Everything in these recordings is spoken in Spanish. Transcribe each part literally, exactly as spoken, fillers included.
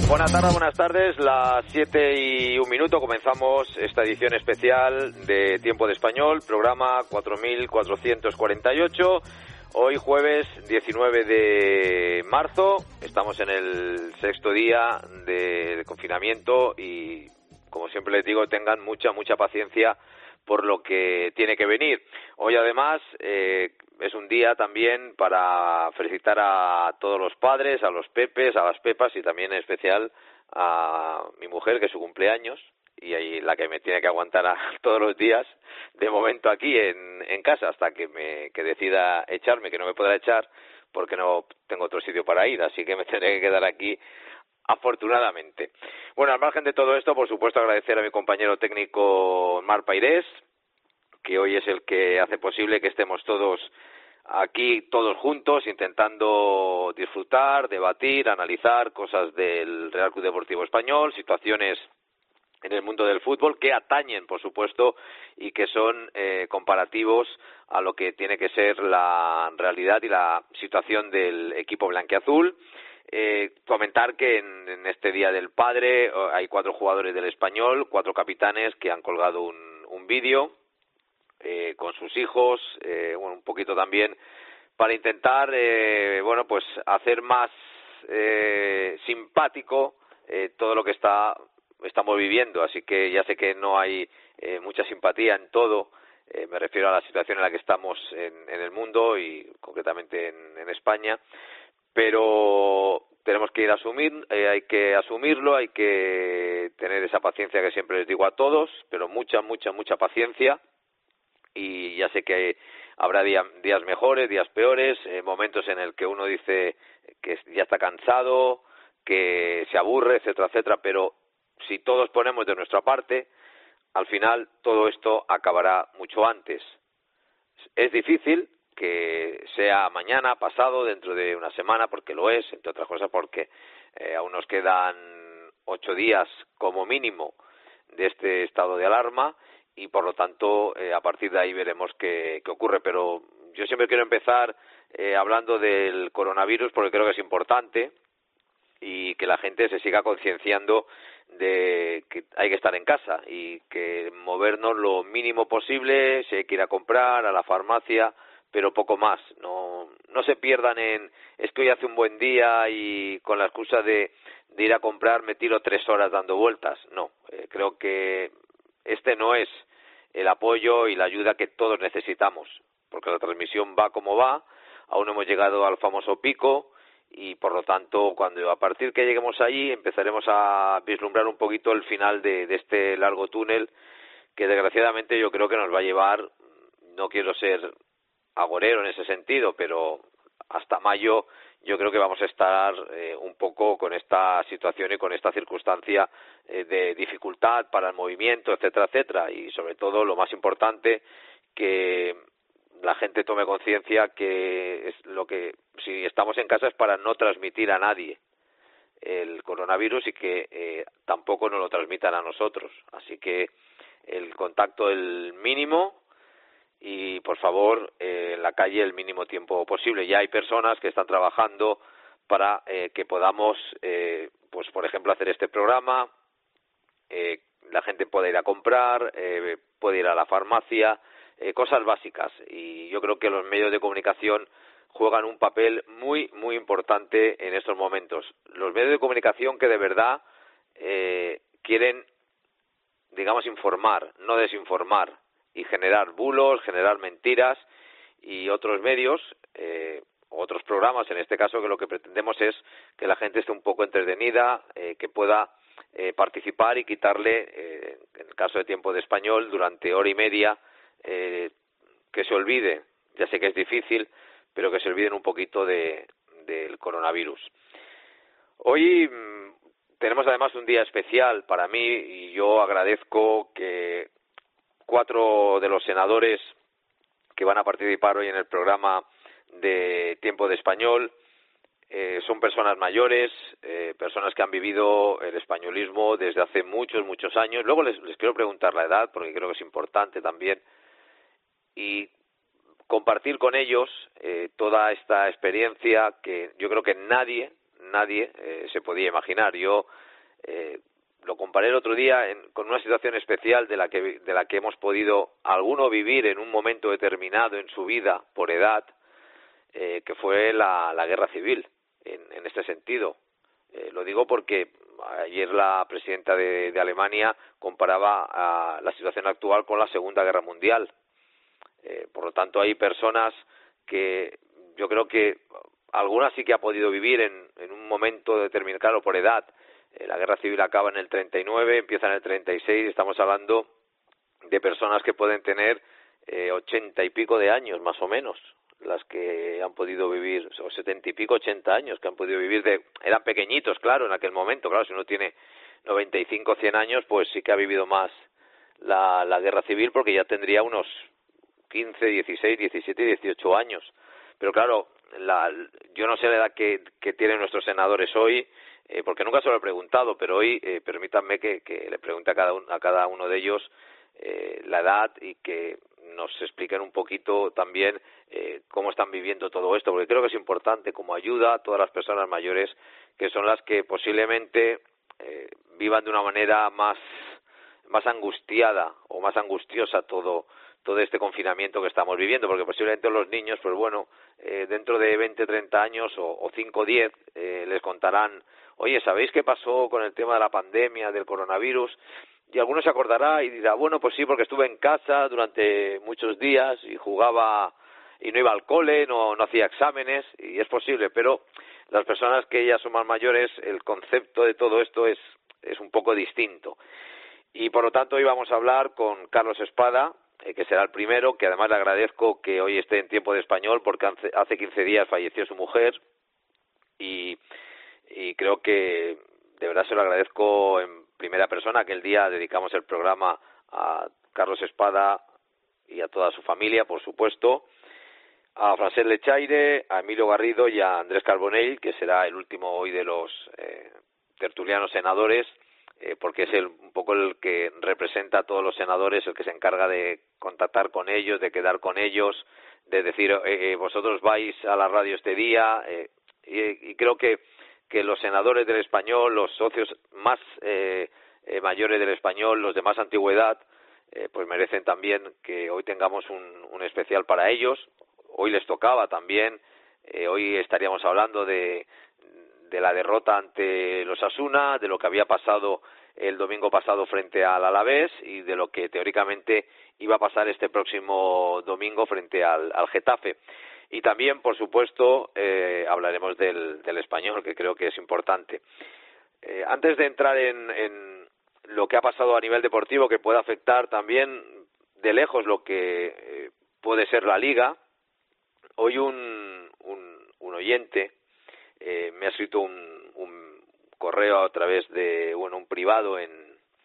Buenas tardes, buenas tardes, las siete y un minuto comenzamos esta edición especial de Tiempo de Español, programa cuatro mil cuatrocientos cuarenta y ocho, hoy jueves diecinueve de marzo, estamos en el sexto día de, de confinamiento y como siempre les digo, tengan mucha, mucha paciencia por lo que tiene que venir. Hoy además eh, es un día también para felicitar a todos los padres, a los Pepes, a las Pepas y también en especial a mi mujer, que es su cumpleaños y ahí la que me tiene que aguantar a, todos los días, de momento aquí en, en casa, hasta que me que decida echarme, que no me podrá echar porque no tengo otro sitio para ir, así que me tendré que quedar aquí afortunadamente. Bueno, al margen de todo esto, por supuesto agradecer a mi compañero técnico Mar Pairés, que hoy es el que hace posible que estemos todos aquí, todos juntos, intentando disfrutar, debatir, analizar cosas del Real Club Deportivo Español, situaciones en el mundo del fútbol que atañen, por supuesto, y que son eh, comparativos a lo que tiene que ser la realidad y la situación del equipo blanquiazul. Eh, comentar que en, en este Día del Padre hay cuatro jugadores del Español, cuatro capitanes que han colgado un, un vídeo eh, con sus hijos, eh, bueno, un poquito también para intentar, eh, bueno, pues hacer más eh, simpático eh, todo lo que está estamos viviendo, así que ya sé que no hay eh, mucha simpatía en todo, eh, me refiero a la situación en la que estamos en, en el mundo y concretamente en, en España, pero tenemos que ir a asumir, eh, hay que asumirlo, hay que tener esa paciencia que siempre les digo a todos, pero mucha, mucha, mucha paciencia, y ya sé que habrá día, días mejores, días peores, eh, momentos en el que uno dice que ya está cansado, que se aburre, etcétera, etcétera, pero si todos ponemos de nuestra parte, al final todo esto acabará mucho antes. Es difícil que sea mañana, pasado, dentro de una semana, porque lo es, entre otras cosas porque eh, aún nos quedan ocho días como mínimo de este estado de alarma y por lo tanto eh, a partir de ahí veremos qué, qué ocurre. Pero yo siempre quiero empezar eh, hablando del coronavirus porque creo que es importante y que la gente se siga concienciando de que hay que estar en casa y que movernos lo mínimo posible, si hay que ir a comprar a la farmacia, pero poco más. No no se pierdan en es que hoy hace un buen día y con la excusa de, de ir a comprar me tiro tres horas dando vueltas. No, eh, creo que este no es el apoyo y la ayuda que todos necesitamos, porque la transmisión va como va, aún no hemos llegado al famoso pico, y por lo tanto cuando a partir que lleguemos allí empezaremos a vislumbrar un poquito el final de, de este largo túnel que desgraciadamente yo creo que nos va a llevar, no quiero ser agorero en ese sentido, pero hasta mayo yo creo que vamos a estar eh, un poco con esta situación y con esta circunstancia eh, de dificultad para el movimiento, etcétera, etcétera, y sobre todo lo más importante, que la gente tome conciencia que es lo que si estamos en casa es para no transmitir a nadie el coronavirus y que eh, tampoco nos lo transmitan a nosotros. Así que el contacto el mínimo y por favor eh, en la calle el mínimo tiempo posible. Ya hay personas que están trabajando para eh, que podamos, eh, pues por ejemplo, hacer este programa. Eh, la gente puede ir a comprar, eh, puede ir a la farmacia. Eh, cosas básicas, y yo creo que los medios de comunicación juegan un papel muy, muy importante en estos momentos. Los medios de comunicación que de verdad eh, quieren, digamos, informar, no desinformar, y generar bulos, generar mentiras, y otros medios, eh, otros programas, en este caso, que lo que pretendemos es que la gente esté un poco entretenida, eh, que pueda eh, participar y quitarle, eh, en el caso de Tiempo de Español, durante hora y media, Eh, que se olvide, ya sé que es difícil, pero que se olviden un poquito de del coronavirus. Hoy mmm, tenemos además un día especial para mí y yo agradezco que cuatro de los senadores que van a participar hoy en el programa de Tiempo de Español eh, son personas mayores, eh, personas que han vivido el españolismo desde hace muchos, muchos años. Luego les, les quiero preguntar la edad porque creo que es importante también, y compartir con ellos eh, toda esta experiencia que yo creo que nadie, nadie eh, se podía imaginar. Yo eh, lo comparé el otro día en, con una situación especial de la que de la que hemos podido alguno vivir en un momento determinado en su vida por edad, eh, que fue la, la guerra civil. En, en este sentido, eh, lo digo porque ayer la presidenta de, de Alemania comparaba a la situación actual con la Segunda Guerra Mundial. Eh, por lo tanto, hay personas que yo creo que algunas sí que ha podido vivir en, en un momento determinado, claro, por edad. Eh, la guerra civil acaba en el treinta y nueve, empieza en el treinta y seis, estamos hablando de personas que pueden tener eh, ochenta y pico de años, más o menos, las que han podido vivir, o setenta y pico, ochenta años, que han podido vivir de... Eran pequeñitos, claro, en aquel momento, claro, si uno tiene noventa y cinco, cien años, pues sí que ha vivido más la, la guerra civil, porque ya tendría unos quince, dieciséis, diecisiete, dieciocho años. Pero claro, la, yo no sé la edad que, que tienen nuestros senadores hoy, eh, porque nunca se lo he preguntado, pero hoy eh, permítanme que, que le pregunte a cada, un, a cada uno de ellos eh, la edad y que nos expliquen un poquito también eh, cómo están viviendo todo esto, porque creo que es importante como ayuda a todas las personas mayores, que son las que posiblemente eh, vivan de una manera más, más angustiada o más angustiosa todo todo este confinamiento que estamos viviendo, porque posiblemente los niños, pues bueno, eh, dentro de veinte, treinta años o, o cinco, diez, eh, les contarán, oye, ¿sabéis qué pasó con el tema de la pandemia, del coronavirus? Y alguno se acordará y dirá, bueno, pues sí, porque estuve en casa durante muchos días y jugaba y no iba al cole, no, no hacía exámenes, y es posible, pero las personas que ya son más mayores, el concepto de todo esto es, es un poco distinto. Y por lo tanto hoy vamos a hablar con Carlos Espada, eh, que será el primero, que además le agradezco que hoy esté en Tiempo de Español, porque hace quince días falleció su mujer, y, y creo que de verdad se lo agradezco en primera persona. Aquel día dedicamos el programa a Carlos Espada y a toda su familia, por supuesto, a Francesc Lechaire, a Emilio Garrido y a Andrés Carbonell, que será el último hoy de los eh, tertulianos senadores, eh, porque es el, un poco el que representa a todos los senadores, el que se encarga de contactar con ellos, de quedar con ellos, de decir, eh, eh, vosotros vais a la radio este día, eh, y, y creo que, que los senadores del Español, los socios más eh, eh, mayores del Español, los de más antigüedad, eh, pues merecen también que hoy tengamos un, un especial para ellos. Hoy les tocaba también, eh, hoy estaríamos hablando de, de la derrota ante los Osasuna, de lo que había pasado el domingo pasado frente al Alavés y de lo que teóricamente iba a pasar este próximo domingo frente al, al Getafe. Y también, por supuesto, eh, hablaremos del, del Español, que creo que es importante. Eh, antes de entrar en, en lo que ha pasado a nivel deportivo, que puede afectar también de lejos lo que eh, puede ser la Liga, hoy un, un, un oyente eh, me ha escrito un, un correo a través de, bueno, un privado en,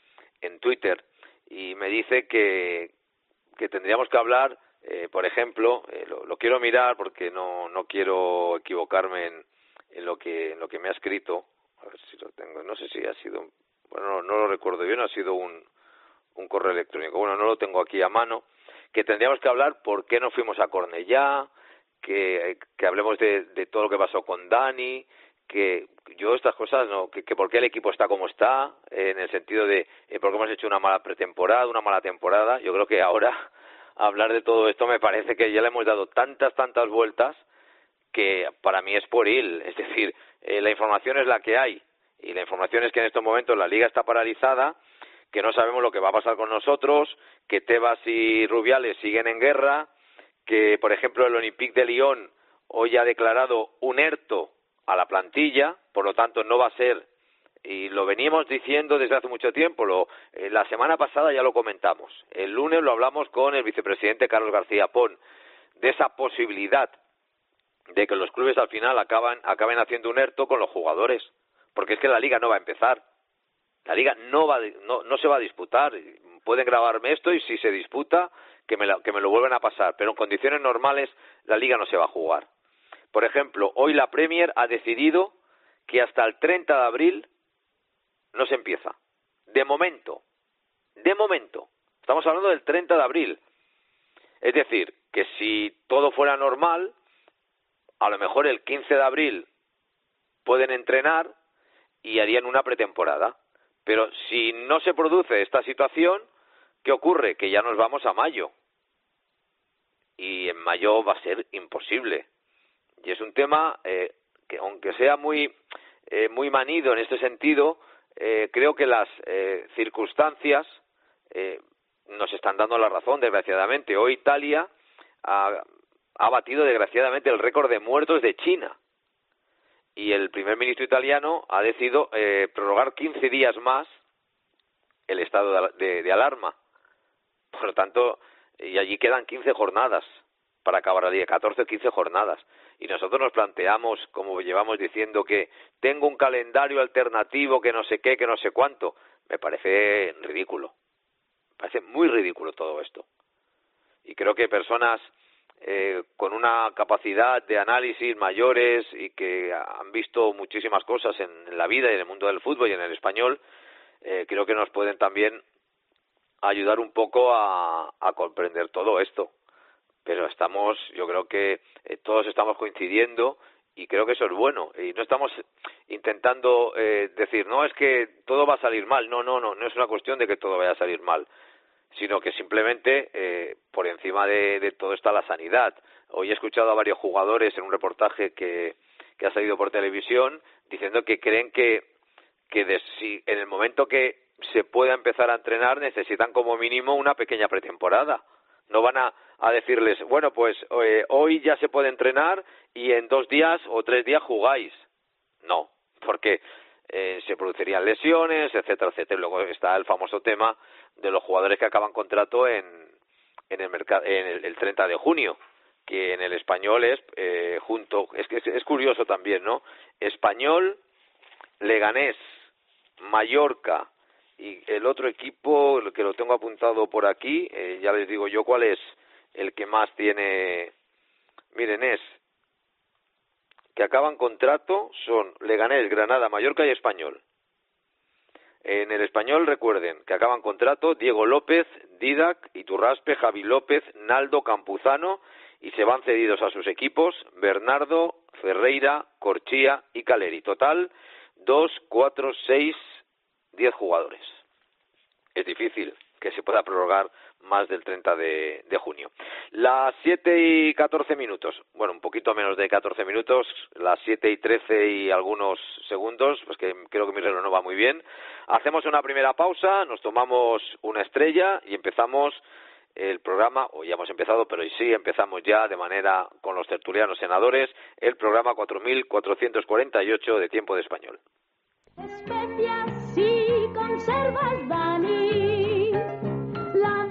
en Twitter, y me dice que, que tendríamos que hablar, eh, por ejemplo, eh, lo, lo quiero mirar porque no, no quiero equivocarme en, en lo que en lo que me ha escrito, a ver si lo tengo, no sé si ha sido, bueno, no, no lo recuerdo bien, ha sido un, un correo electrónico, bueno, no lo tengo aquí a mano, que tendríamos que hablar por qué no fuimos a Cornellá, que, que hablemos de, de todo lo que pasó con Dani, que yo estas cosas, no, que, que por qué el equipo está como está, eh, en el sentido de eh, por qué hemos hecho una mala pretemporada, una mala temporada. Yo creo que ahora hablar de todo esto me parece que ya le hemos dado tantas, tantas vueltas que para mí es pueril. Es decir, eh, la información es la que hay, y la información es que en estos momentos la Liga está paralizada, que no sabemos lo que va a pasar con nosotros, que Tebas y Rubiales siguen en guerra, que, por ejemplo, el Olympique de Lyon hoy ha declarado un ERTO a la plantilla, por lo tanto no va a ser, y lo veníamos diciendo desde hace mucho tiempo, lo, eh, la semana pasada ya lo comentamos, el lunes lo hablamos con el vicepresidente Carlos García Pon, de esa posibilidad de que los clubes al final acaban, acaben haciendo un ERTO con los jugadores, porque es que la Liga no va a empezar, la Liga no, va, no, no se va a disputar, pueden grabarme esto y si se disputa, que me, la, que me lo vuelven a pasar, pero en condiciones normales la Liga no se va a jugar. Por ejemplo, hoy la Premier ha decidido que hasta el treinta de abril no se empieza. De momento, de momento, estamos hablando del treinta de abril. Es decir, que si todo fuera normal, a lo mejor el quince de abril pueden entrenar y harían una pretemporada. Pero si no se produce esta situación, ¿qué ocurre? Que ya nos vamos a mayo. Y en mayo va a ser imposible. Y es un tema eh, que, aunque sea muy, eh, muy manido en este sentido, eh, creo que las eh, circunstancias eh, nos están dando la razón, desgraciadamente. Hoy Italia ha, ha batido, desgraciadamente, el récord de muertos de China. Y el primer ministro italiano ha decidido eh, prorrogar quince días más el estado de, de, de alarma. Por lo tanto, y allí quedan quince jornadas para acabar la liga, catorce o quince jornadas. Y nosotros nos planteamos, como llevamos diciendo, que tengo un calendario alternativo, que no sé qué, que no sé cuánto. Me parece ridículo. Me parece muy ridículo todo esto. Y creo que personas eh, con una capacidad de análisis mayores y que han visto muchísimas cosas en, en la vida y en el mundo del fútbol y en el español, eh, creo que nos pueden también ayudar un poco a, a comprender todo esto. Pero estamos, yo creo que eh, todos estamos coincidiendo y creo que eso es bueno. Y no estamos intentando eh, decir, no, es que todo va a salir mal. No, no, no, no es una cuestión de que todo vaya a salir mal, sino que simplemente eh, por encima de, de todo está la sanidad. Hoy he escuchado a varios jugadores en un reportaje que, que ha salido por televisión diciendo que creen que, que de, si en el momento que se pueda empezar a entrenar necesitan como mínimo una pequeña pretemporada. No van a, a decirles, bueno, pues eh, hoy ya se puede entrenar y en dos días o tres días jugáis. No, porque eh, se producirían lesiones, etcétera, etcétera. Luego está el famoso tema de los jugadores que acaban contrato en, en el mercado, en el, el treinta de junio, que en el Español es eh, junto, es que es, es curioso también, ¿no? Español, Leganés, Mallorca y el otro equipo, el que lo tengo apuntado por aquí, eh, ya les digo yo cuál es el que más tiene. Miren, es que acaban contrato son Leganés, Granada, Mallorca y Español. En el Español, recuerden que acaban contrato Diego López, Didac, Iturraspe, Javi López, Naldo, Campuzano, y se van cedidos a sus equipos Bernardo, Ferreira, Corchia y Caleri. Total, dos, cuatro, seis, diez jugadores. Es difícil que se pueda prorrogar más del treinta de junio. Las siete y catorce minutos, bueno, un poquito menos de catorce minutos, las siete y trece y algunos segundos, pues que creo que mi reloj no va muy bien. Hacemos una primera pausa, nos tomamos una estrella y empezamos el programa, o ya hemos empezado, pero sí empezamos ya de manera con los tertulianos senadores, el programa cuatro mil cuatrocientos cuarenta y ocho de Tiempo de Español. Especias y conservas, Dani, la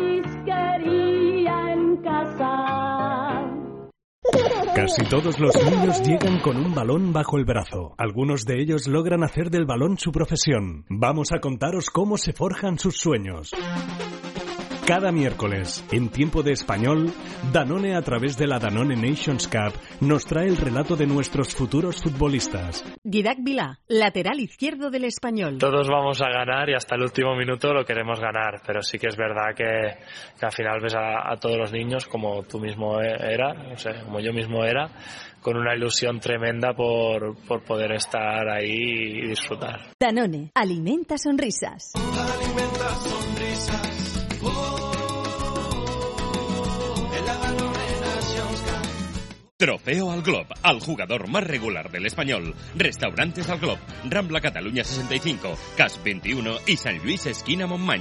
marisquería en casa. Casi todos los niños llegan con un balón bajo el brazo. Algunos de ellos logran hacer del balón su profesión. Vamos a contaros cómo se forjan sus sueños. Cada miércoles, en Tiempo de Español, Danone, a través de la Danone Nations Cup, nos trae el relato de nuestros futuros futbolistas. Didac Vilá, lateral izquierdo del Español. Todos vamos a ganar y hasta el último minuto lo queremos ganar, pero sí que es verdad que, que al final ves a, a todos los niños, como tú mismo era, no sé, como yo mismo era, con una ilusión tremenda por, por poder estar ahí y disfrutar. Danone, alimenta sonrisas. Alimenta sonrisas. Trofeo al Glob, al jugador más regular del Español. Restaurantes al Glob, Rambla Cataluña sesenta y cinco, Cas veintiuno y San Luis esquina Montmany.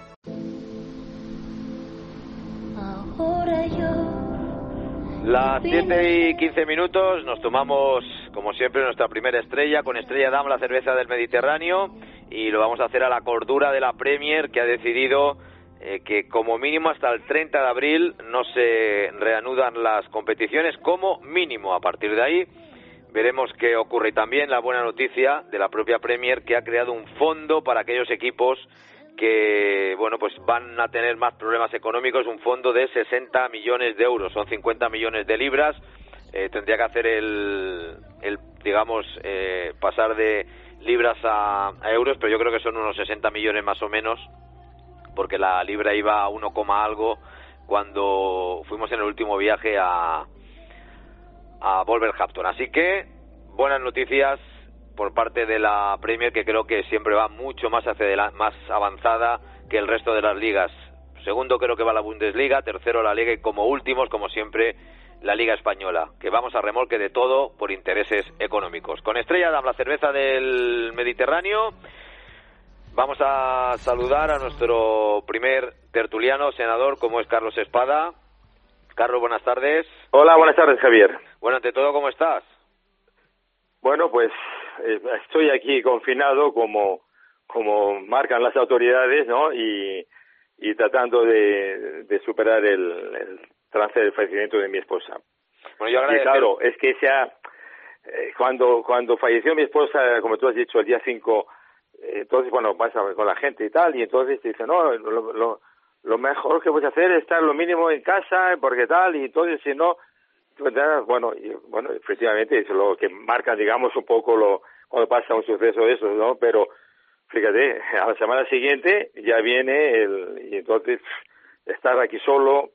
Las siete y quince minutos, nos tomamos, como siempre, nuestra primera estrella, con Estrella Damm, la cerveza del Mediterráneo, y lo vamos a hacer a la cordura de la Premier, que ha decidido Eh, que como mínimo hasta el treinta de abril no se reanudan las competiciones, como mínimo. A partir de ahí veremos qué ocurre. Y también la buena noticia de la propia Premier, que ha creado un fondo para aquellos equipos que, bueno, pues van a tener más problemas económicos, un fondo de sesenta millones de euros, son cincuenta millones de libras. Eh, tendría que hacer el, el digamos, eh, pasar de libras a, a euros, pero yo creo que son unos sesenta millones más o menos, porque la libra iba a uno, algo cuando fuimos en el último viaje a, a Wolverhampton. Así que buenas noticias por parte de la Premier, que creo que siempre va mucho más hacia adelante, más avanzada que el resto de las ligas. Segundo creo que va la Bundesliga, tercero la Liga y como últimos, como siempre, la Liga Española, que vamos a remolque de todo por intereses económicos. Con Estrella Damm, la cerveza del Mediterráneo, vamos a saludar a nuestro primer tertuliano, senador, como es Carlos Espada. Carlos, buenas tardes. Hola, buenas tardes, Javier. Bueno, ante todo, ¿cómo estás? Bueno, pues eh, estoy aquí confinado como como marcan las autoridades, ¿no? Y, y tratando de, de superar el, el trance del fallecimiento de mi esposa. Bueno, yo agradecer... Y claro, es que sea eh, cuando cuando falleció mi esposa, como tú has dicho, el día cinco, eh, entonces, bueno, pasa con la gente y tal, y entonces te dicen, no, lo, lo, lo mejor que puedes hacer es estar lo mínimo en casa, porque tal, y entonces si no... Bueno, y, bueno, efectivamente es lo que marca, digamos, un poco lo cuando pasa un suceso de esos, ¿no? Pero fíjate, a la semana siguiente ya viene el y entonces estar aquí solo,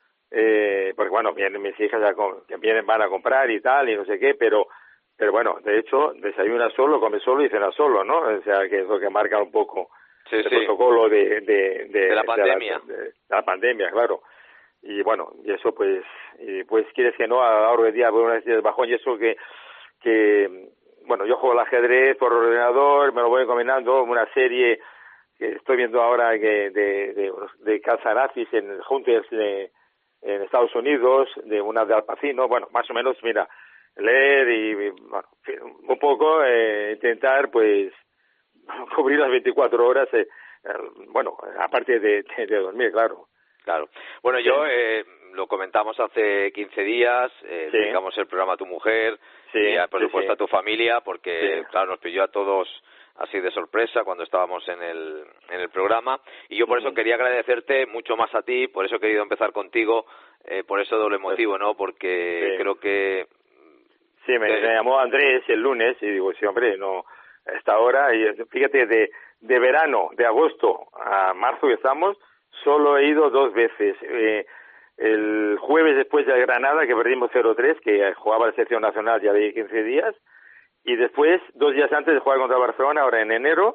eh, porque bueno, vienen mis hijas ya con, que vienen van a comprar y tal y no sé qué, pero pero bueno, de hecho desayuna solo, come solo y cena solo, ¿no? O sea que es lo que marca un poco sí, el sí. protocolo de de, de, de la pandemia, de la, de, de la pandemia, claro. Y bueno, y eso pues, y pues quieres que no, a lo largo del día, por una especie de bajón, y eso que, que, bueno, yo juego al ajedrez por ordenador, me lo voy combinando, una serie que estoy viendo ahora que de, de, de calzanazis en Hunters de, en Estados Unidos, de una de Al Pacino, bueno, más o menos, mira, leer y, bueno, un poco, eh, intentar, pues, cubrir las veinticuatro horas, eh, bueno, aparte de, de, de dormir, claro. Claro. Bueno, sí. yo eh, lo comentamos hace quince días, eh, sí. dedicamos el programa a tu mujer sí, y a, por sí, supuesto sí. a tu familia, porque sí. claro, nos pilló a todos así de sorpresa cuando estábamos en el en el programa y yo por uh-huh. eso quería agradecerte mucho más a ti, por eso he querido empezar contigo, eh, por eso doble motivo, ¿no? Porque sí. creo que... Sí, me, te... me llamó Andrés el lunes y digo, sí, hombre, no, a esta hora, y fíjate, de, de verano, de agosto a marzo que estamos, solo he ido dos veces. Eh, el jueves después de Granada, que perdimos cero tres, que jugaba la selección nacional ya de quince días, y después, dos días antes de jugar contra Barcelona, ahora en enero,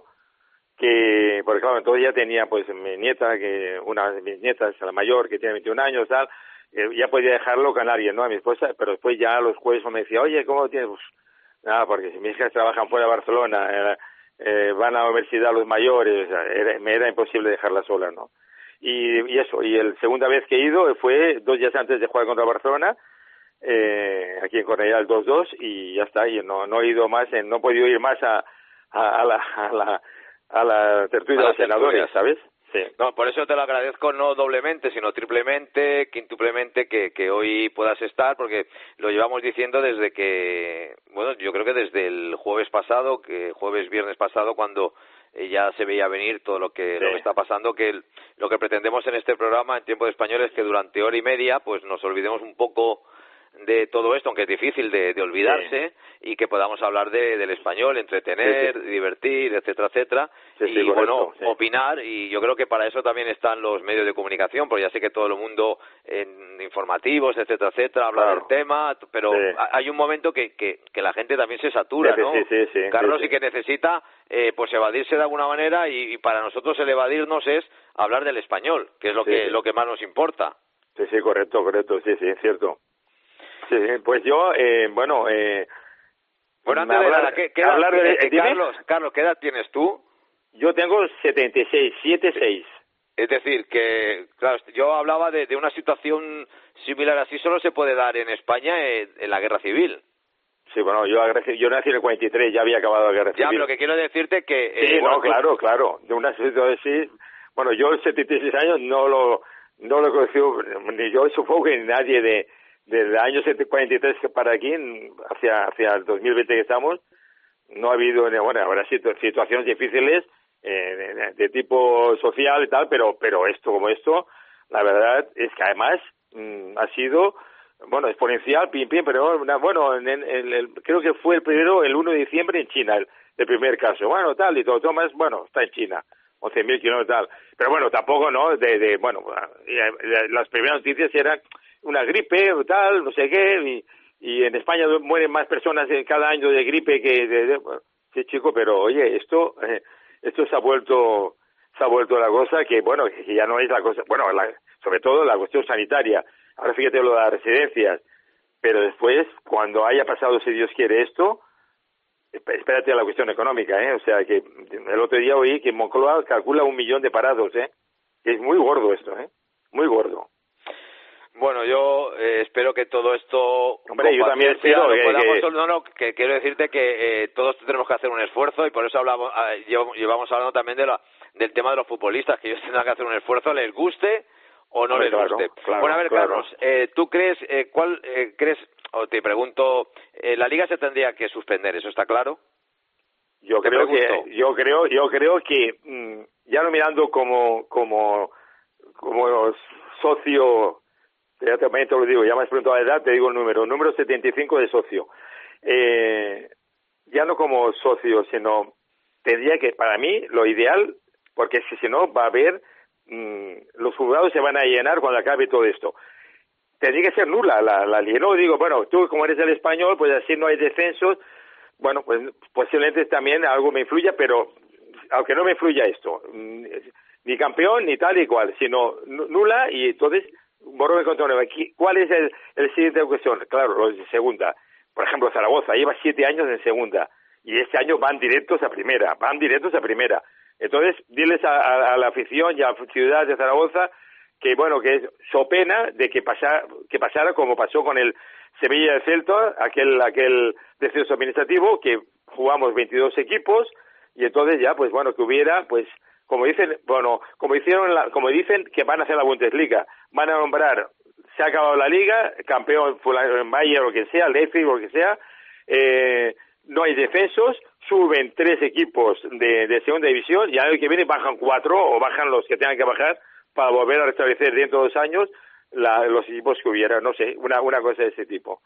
que, porque claro, entonces ya tenía pues mi nieta, que una de mis nietas, la mayor, que tiene veintiún años, tal, eh, ya podía dejarlo con alguien, ¿no? A mi esposa, pero después ya los jueves me decía, oye, ¿cómo tienes? Pues, nada, porque si mis hijas trabajan fuera de Barcelona, eh, eh, van a la universidad los mayores, o sea, era, me era imposible dejarla sola, ¿no? Y, y eso, y la segunda vez que he ido fue dos días antes de jugar contra Barcelona, eh, aquí en Cornellà el dos dos, y ya está, y no, no he ido más, en, no he podido ir más a, a, a la, a la, a la tertulia de los senadores, ¿sabes? Sí. No, por eso te lo agradezco no doblemente, sino triplemente, quintuplemente que, que hoy puedas estar, porque lo llevamos diciendo desde que, bueno, yo creo que desde el jueves pasado, que jueves, viernes pasado, cuando ya se veía venir todo lo que, sí. lo que está pasando, que el, lo que pretendemos en este programa, en Tiempo de Español, es que durante hora y media, pues nos olvidemos un poco de todo esto, aunque es difícil de, de olvidarse, sí. y que podamos hablar de, del español, entretener, sí, sí. divertir, etcétera, etcétera, sí, sí, y bueno, sí. opinar, y yo creo que para eso también están los medios de comunicación, porque ya sé que todo el mundo en informativos, etcétera, etcétera, habla claro. del tema, pero sí. hay un momento que, que, que la gente también se satura, sí, ¿no? Sí, sí, sí, Carlos, sí, sí. y que necesita eh, pues evadirse de alguna manera, y, y para nosotros el evadirnos es hablar del español, que es lo, sí. que, lo que más nos importa. Sí, sí, correcto, correcto, sí, sí, es cierto. Sí, pues yo, eh, bueno, eh, bueno, antes hablar, de nada, ¿qué, qué edad, hablar de, eh, Carlos, Carlos, ¿qué edad tienes tú? Yo tengo setenta y seis, setenta y seis. Es decir, que, claro, yo hablaba de, de una situación similar así, solo se puede dar en España en, en la Guerra Civil. Sí, bueno, yo, yo nací en el cuarenta y tres, ya había acabado la Guerra Civil. Ya, pero que quiero decirte que... Sí, eh, no, bueno, claro, tú... claro, de una situación así, bueno, yo en setenta y seis años no lo, no lo he conocido, ni yo supongo que ni nadie de... Desde el año cuarenta y tres para aquí, hacia, hacia el dos mil veinte que estamos, no ha habido, bueno, habrá situaciones difíciles eh, de, de tipo social y tal, pero pero esto como esto, la verdad es que además mmm, ha sido, bueno, exponencial, pim, pim, pero bueno, en, en, en el, creo que fue el primero, el uno de diciembre en China, el, el primer caso, bueno, tal, y todo, todo más, bueno, está en China, once mil kilómetros tal, pero bueno, tampoco, ¿no?, de, de bueno, las primeras noticias eran una gripe o tal, no sé qué, y, y en España mueren más personas cada año de gripe que de, de bueno, sí, chico, pero oye, esto eh, esto se ha vuelto se ha vuelto la cosa que, bueno, que ya no es la cosa, bueno, la, sobre todo la cuestión sanitaria. Ahora fíjate lo de las residencias, pero después, cuando haya pasado, si Dios quiere, esto, espérate a la cuestión económica, ¿eh? O sea, que el otro día oí que Moncloa calcula un millón de parados, ¿eh? Es muy gordo esto, ¿eh? Muy gordo. Bueno, yo eh, espero que todo esto... Hombre, yo también espero que, podamos, que... No, no, que quiero decirte que eh, todos tenemos que hacer un esfuerzo y por eso hablamos, eh, llevamos hablando también de la, del tema de los futbolistas, que ellos tendrán que hacer un esfuerzo, les guste o no Hombre, les claro, guste. Claro, bueno, a ver, claro. Carlos, eh, ¿tú crees, eh, cuál eh, crees, o te pregunto, eh, la Liga se tendría que suspender, eso está claro? Yo creo que, yo creo, yo creo que, mmm, ya no mirando como, como, como socio... Ya también te lo digo, ya me has preguntado la edad, te digo el número, número setenta y cinco de socio. Eh, ya no como socio, sino tendría que, para mí, lo ideal, porque si, si no va a haber, mmm, los juzgados se van a llenar cuando acabe todo esto. Tendría que ser nula la, la liga. No digo, bueno, tú como eres el español, pues así no hay descensos, bueno, pues posiblemente también algo me influya, pero aunque no me influya esto, ni campeón ni tal y cual, sino nula y entonces... borrón y cuenta nueva. ¿Cuál es el, el siguiente cuestión? Claro, los de segunda. Por ejemplo, Zaragoza lleva siete años en segunda y este año van directos a primera, van directos a primera. Entonces, diles a, a, a la afición y a la ciudad de Zaragoza que, bueno, que es so pena de que pasara, que pasara como pasó con el Sevilla de Celta, aquel, aquel descenso administrativo, que jugamos veintidós equipos y entonces ya, pues bueno, que hubiera, pues, como dicen, bueno, como hicieron, la, como dicen que van a hacer la Bundesliga, van a nombrar, se ha acabado la liga, campeón Bayern o lo que sea, Leipzig o lo que sea, eh, no hay descensos, suben tres equipos de, de segunda división y al año que viene bajan cuatro o bajan los que tengan que bajar para volver a restablecer dentro de dos años la, los equipos que hubiera, no sé, una, una cosa de ese tipo.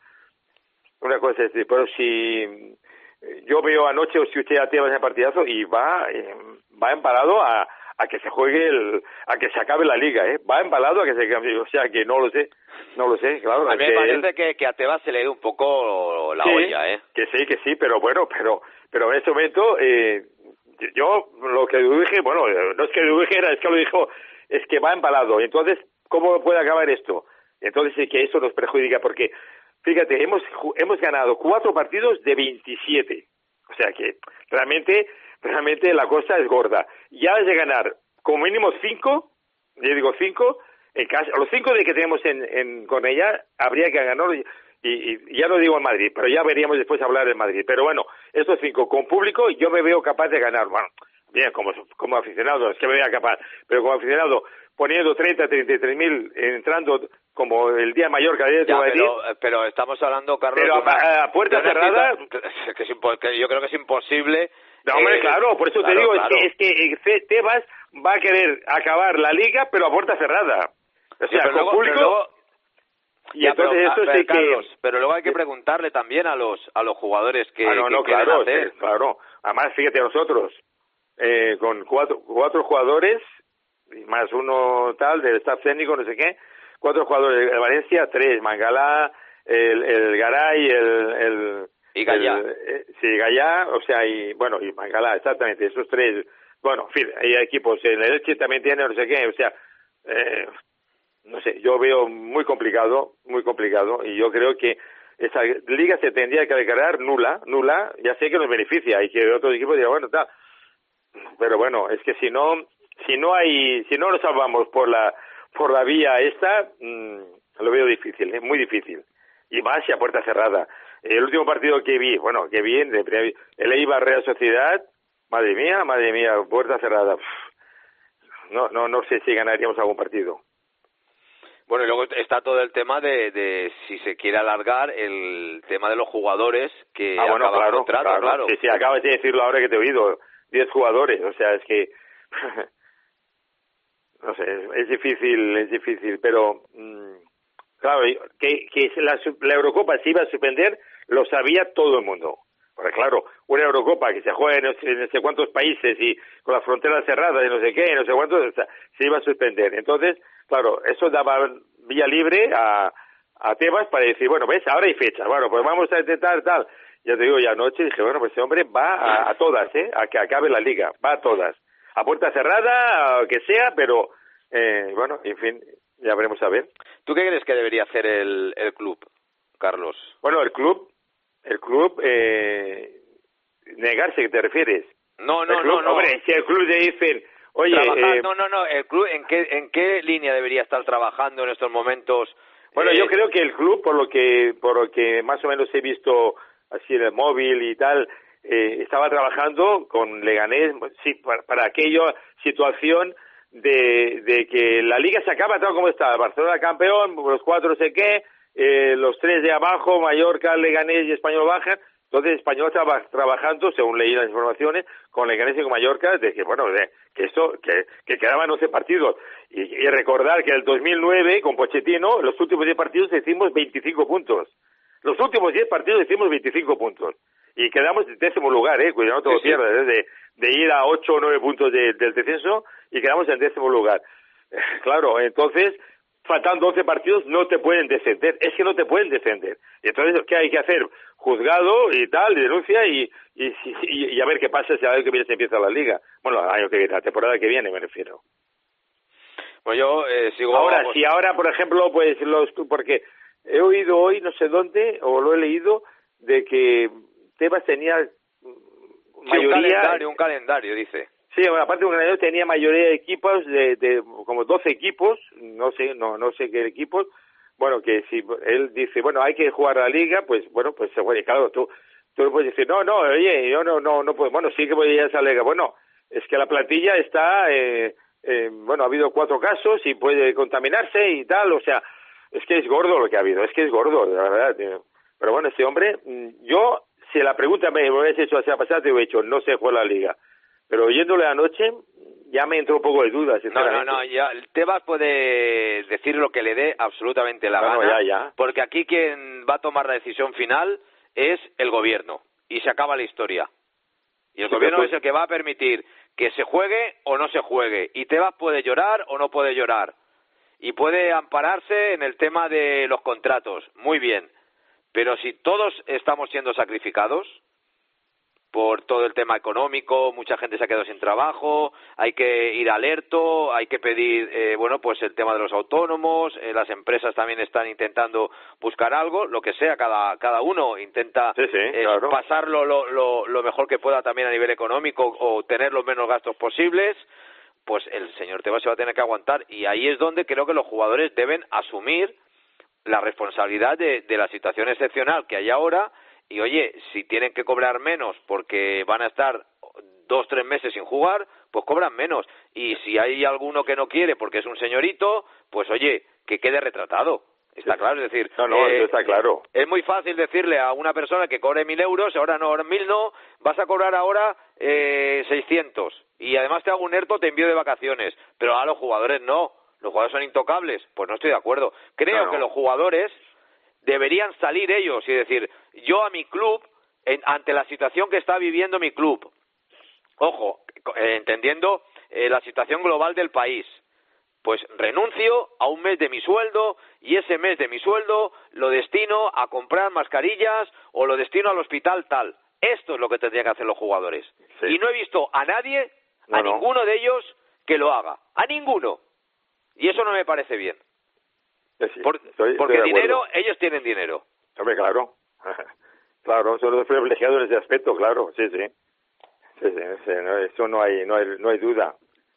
Una cosa de ese tipo, pero si... Yo veo anoche o si usted ya tiene ese partidazo y va eh, va embalado a, a que se juegue el, a que se acabe la liga, eh va embalado a que se acabe, o sea que no lo sé, no lo sé, claro. A mí me parece él... que, que a Tebas se le dio un poco la sí, olla, eh. Que sí, que sí, pero bueno, pero pero en este momento eh, yo lo que dije, bueno, no es que lo dijera, es que lo dijo, es que va embalado, entonces, ¿cómo puede acabar esto? Entonces sí que eso nos perjudica porque fíjate, hemos hemos ganado cuatro partidos de veintisiete. O sea que realmente realmente la cosa es gorda. Ya has de ganar como mínimo cinco, yo digo cinco, en casa, los cinco de que tenemos en, en con ella, habría que ganar, y, y ya no digo en Madrid, pero ya veríamos después hablar de Madrid. Pero bueno, estos cinco con público yo me veo capaz de ganar. Bueno, bien, como, como aficionado, es que me vea capaz, pero como aficionado, poniendo treinta, treinta y tres mil, entrando como el día mayor que ayer te va a decir. Pero, pero estamos hablando, Carlos, pero a, a puerta cerrada, que es impo que yo creo que es imposible. No, hombre, eh, claro, por eso claro, te digo, claro. es que, es que Tebas va a querer acabar la liga, pero a puerta cerrada. O sea, sí, con luego, público. Luego, y ya, entonces pero, esto pero, sí Carlos, que. pero luego hay que preguntarle también a los a los jugadores que. Ah, no, que no, quieren claro, hacer. sí, claro. Además, fíjate nosotros, eh, con cuatro, cuatro jugadores, más uno tal, del staff técnico, no sé qué, cuatro jugadores de Valencia, tres, Mangalá, el, el Garay, el, el y Gallá. El, eh, sí, Gallá, o sea, y bueno, y Mangalá, exactamente, esos tres. Bueno, en fin, hay equipos, el Elche también tiene no sé qué, o sea, eh, no sé, yo veo muy complicado, muy complicado, y yo creo que esa liga se tendría que declarar nula, nula, ya sé que nos beneficia, y que otros equipos dirán, bueno, tal, pero bueno, es que si no, si no hay, si no nos salvamos por la, por la vía esta, mmm, lo veo difícil, es muy difícil, y más si a puerta cerrada. El último partido que vi, bueno, que vi, el Eibar Real Sociedad, madre mía, madre mía, puerta cerrada. No, no, no sé si ganaríamos algún partido. Bueno, y luego está todo el tema de, de si se quiere alargar el tema de los jugadores que ah, bueno, acaban claro, contrato, claro. claro. Sí, sí, acabas de decirlo ahora que te he oído. Diez jugadores, o sea, es que no sé, es, es difícil, es difícil, pero mmm, claro, que, que la, la Eurocopa se iba a suspender, lo sabía todo el mundo. Porque claro, una Eurocopa que se juega en no, sé, en no sé cuántos países y con las fronteras cerradas y no sé qué, no sé cuántos, o sea, se iba a suspender. Entonces, claro, eso daba vía libre a, a Tebas para decir, bueno, ves, ahora hay fecha, bueno, pues vamos a intentar tal. Ya te digo, y anoche dije, bueno, pues ese hombre va a, a todas, ¿eh? A que acabe la liga, va a todas. A puerta cerrada, a que sea, pero, eh, bueno, en fin, ya veremos a ver. ¿Tú qué crees que debería hacer el, el club, Carlos? Bueno, el club, el club, eh, negarse, ¿qué te refieres? No, no, el club, no, no. Hombre, si el club le dicen, oye... Trabajar, eh, no, no, no, el club, ¿en qué, ¿en qué línea debería estar trabajando en estos momentos? Bueno, eh... yo creo que el club, por lo que, por lo que más o menos he visto así en el móvil y tal, eh, estaba trabajando con Leganés, sí, para, para aquella situación de, de que la liga se acaba tal como está, Barcelona campeón, los cuatro no sé qué, eh, los tres de abajo, Mallorca, Leganés y Español bajan. Entonces Español estaba trabajando, según leí las informaciones, con Leganés y con Mallorca, de que, bueno, de, que esto, que, que quedaban once partidos. Y, y recordar que en el dos mil nueve, con Pochettino, los últimos diez partidos hicimos veinticinco puntos. Los últimos diez partidos hicimos veinticinco puntos. Y quedamos en décimo lugar, eh, cuidado, no te lo pierdas, ¿eh? de, de ir a ocho o nueve puntos de, del descenso, y quedamos en décimo lugar. Claro, entonces, faltando once partidos, no te pueden descender. Es que no te pueden descender. Y entonces, ¿qué hay que hacer? Juzgado y tal, y denuncia, y, y, y, y a ver qué pasa si el año que viene se empieza la liga. Bueno, el año que viene, la temporada que viene, me refiero. Pues yo eh, sigo... Ahora, si ahora, por ejemplo, pues los... Porque he oído hoy, no sé dónde, o lo he leído, de que Tebas tenía mayoría... Sí, un calendario, un calendario, dice. Sí, bueno, aparte de un calendario tenía mayoría de equipos, de, de como doce equipos, no sé, no no sé qué equipos. Bueno, que si él dice, bueno, hay que jugar a la liga, pues bueno, pues se puede, claro, tú, tú no puedes decir, no, no, oye, yo no, no, no puedo, bueno, sí que voy a ir a esa liga. Bueno, es que la plantilla está, eh, eh, bueno, ha habido cuatro casos y puede contaminarse y tal, o sea, es que es gordo lo que ha habido, es que es gordo, la verdad. Tío. Pero bueno, este hombre, yo, si la pregunta me hubiese hecho hacia pasada, te hubiera dicho, no sé jugar la liga. Pero oyéndole anoche, ya me entró un poco de dudas. No, no, no, ya, Tebas puede decir lo que le dé absolutamente la bueno, gana, ya, ya. porque aquí quien va a tomar la decisión final es el gobierno, y se acaba la historia. Y el sí, gobierno tú... es el que va a permitir que se juegue o no se juegue, y Tebas puede llorar o no puede llorar, y puede ampararse en el tema de los contratos, muy bien, pero si todos estamos siendo sacrificados por todo el tema económico, mucha gente se ha quedado sin trabajo, hay que ir alerto, hay que pedir, eh, bueno, pues el tema de los autónomos, eh, las empresas también están intentando buscar algo, lo que sea, cada cada uno intenta sí, sí, eh, claro. pasarlo lo, lo, lo mejor que pueda también a nivel económico o tener los menos gastos posibles, pues el señor Tebas se va a tener que aguantar, y ahí es donde creo que los jugadores deben asumir la responsabilidad de, de la situación excepcional que hay ahora. Y oye, si tienen que cobrar menos porque van a estar dos, tres meses sin jugar, pues cobran menos. Y si hay alguno que no quiere porque es un señorito, pues oye, que quede retratado. Está claro, es decir... No, no, eh, eso está claro. Es muy fácil decirle a una persona que cobre mil euros, ahora no, ahora mil no, vas a cobrar ahora eh, seiscientos. Y además te hago un ERTO, te envío de vacaciones. Pero a los jugadores no. Los jugadores son intocables. Pues no estoy de acuerdo. Creo no, no. que los jugadores deberían salir ellos y decir, yo a mi club, en, ante la situación que está viviendo mi club, ojo, eh, entendiendo eh, la situación global del país, pues renuncio a un mes de mi sueldo y ese mes de mi sueldo lo destino a comprar mascarillas o lo destino al hospital tal. Esto es lo que tendrían que hacer los jugadores. Sí. Y no he visto a nadie, no, a no. ninguno de ellos, que lo haga. A ninguno. Y eso no me parece bien. Sí, Por, estoy, porque estoy dinero, ellos tienen dinero. Hombre, claro. Claro, son los privilegiados en ese aspecto, claro. Sí, sí. Sí, sí, sí, no, eso no hay, no hay, no hay duda.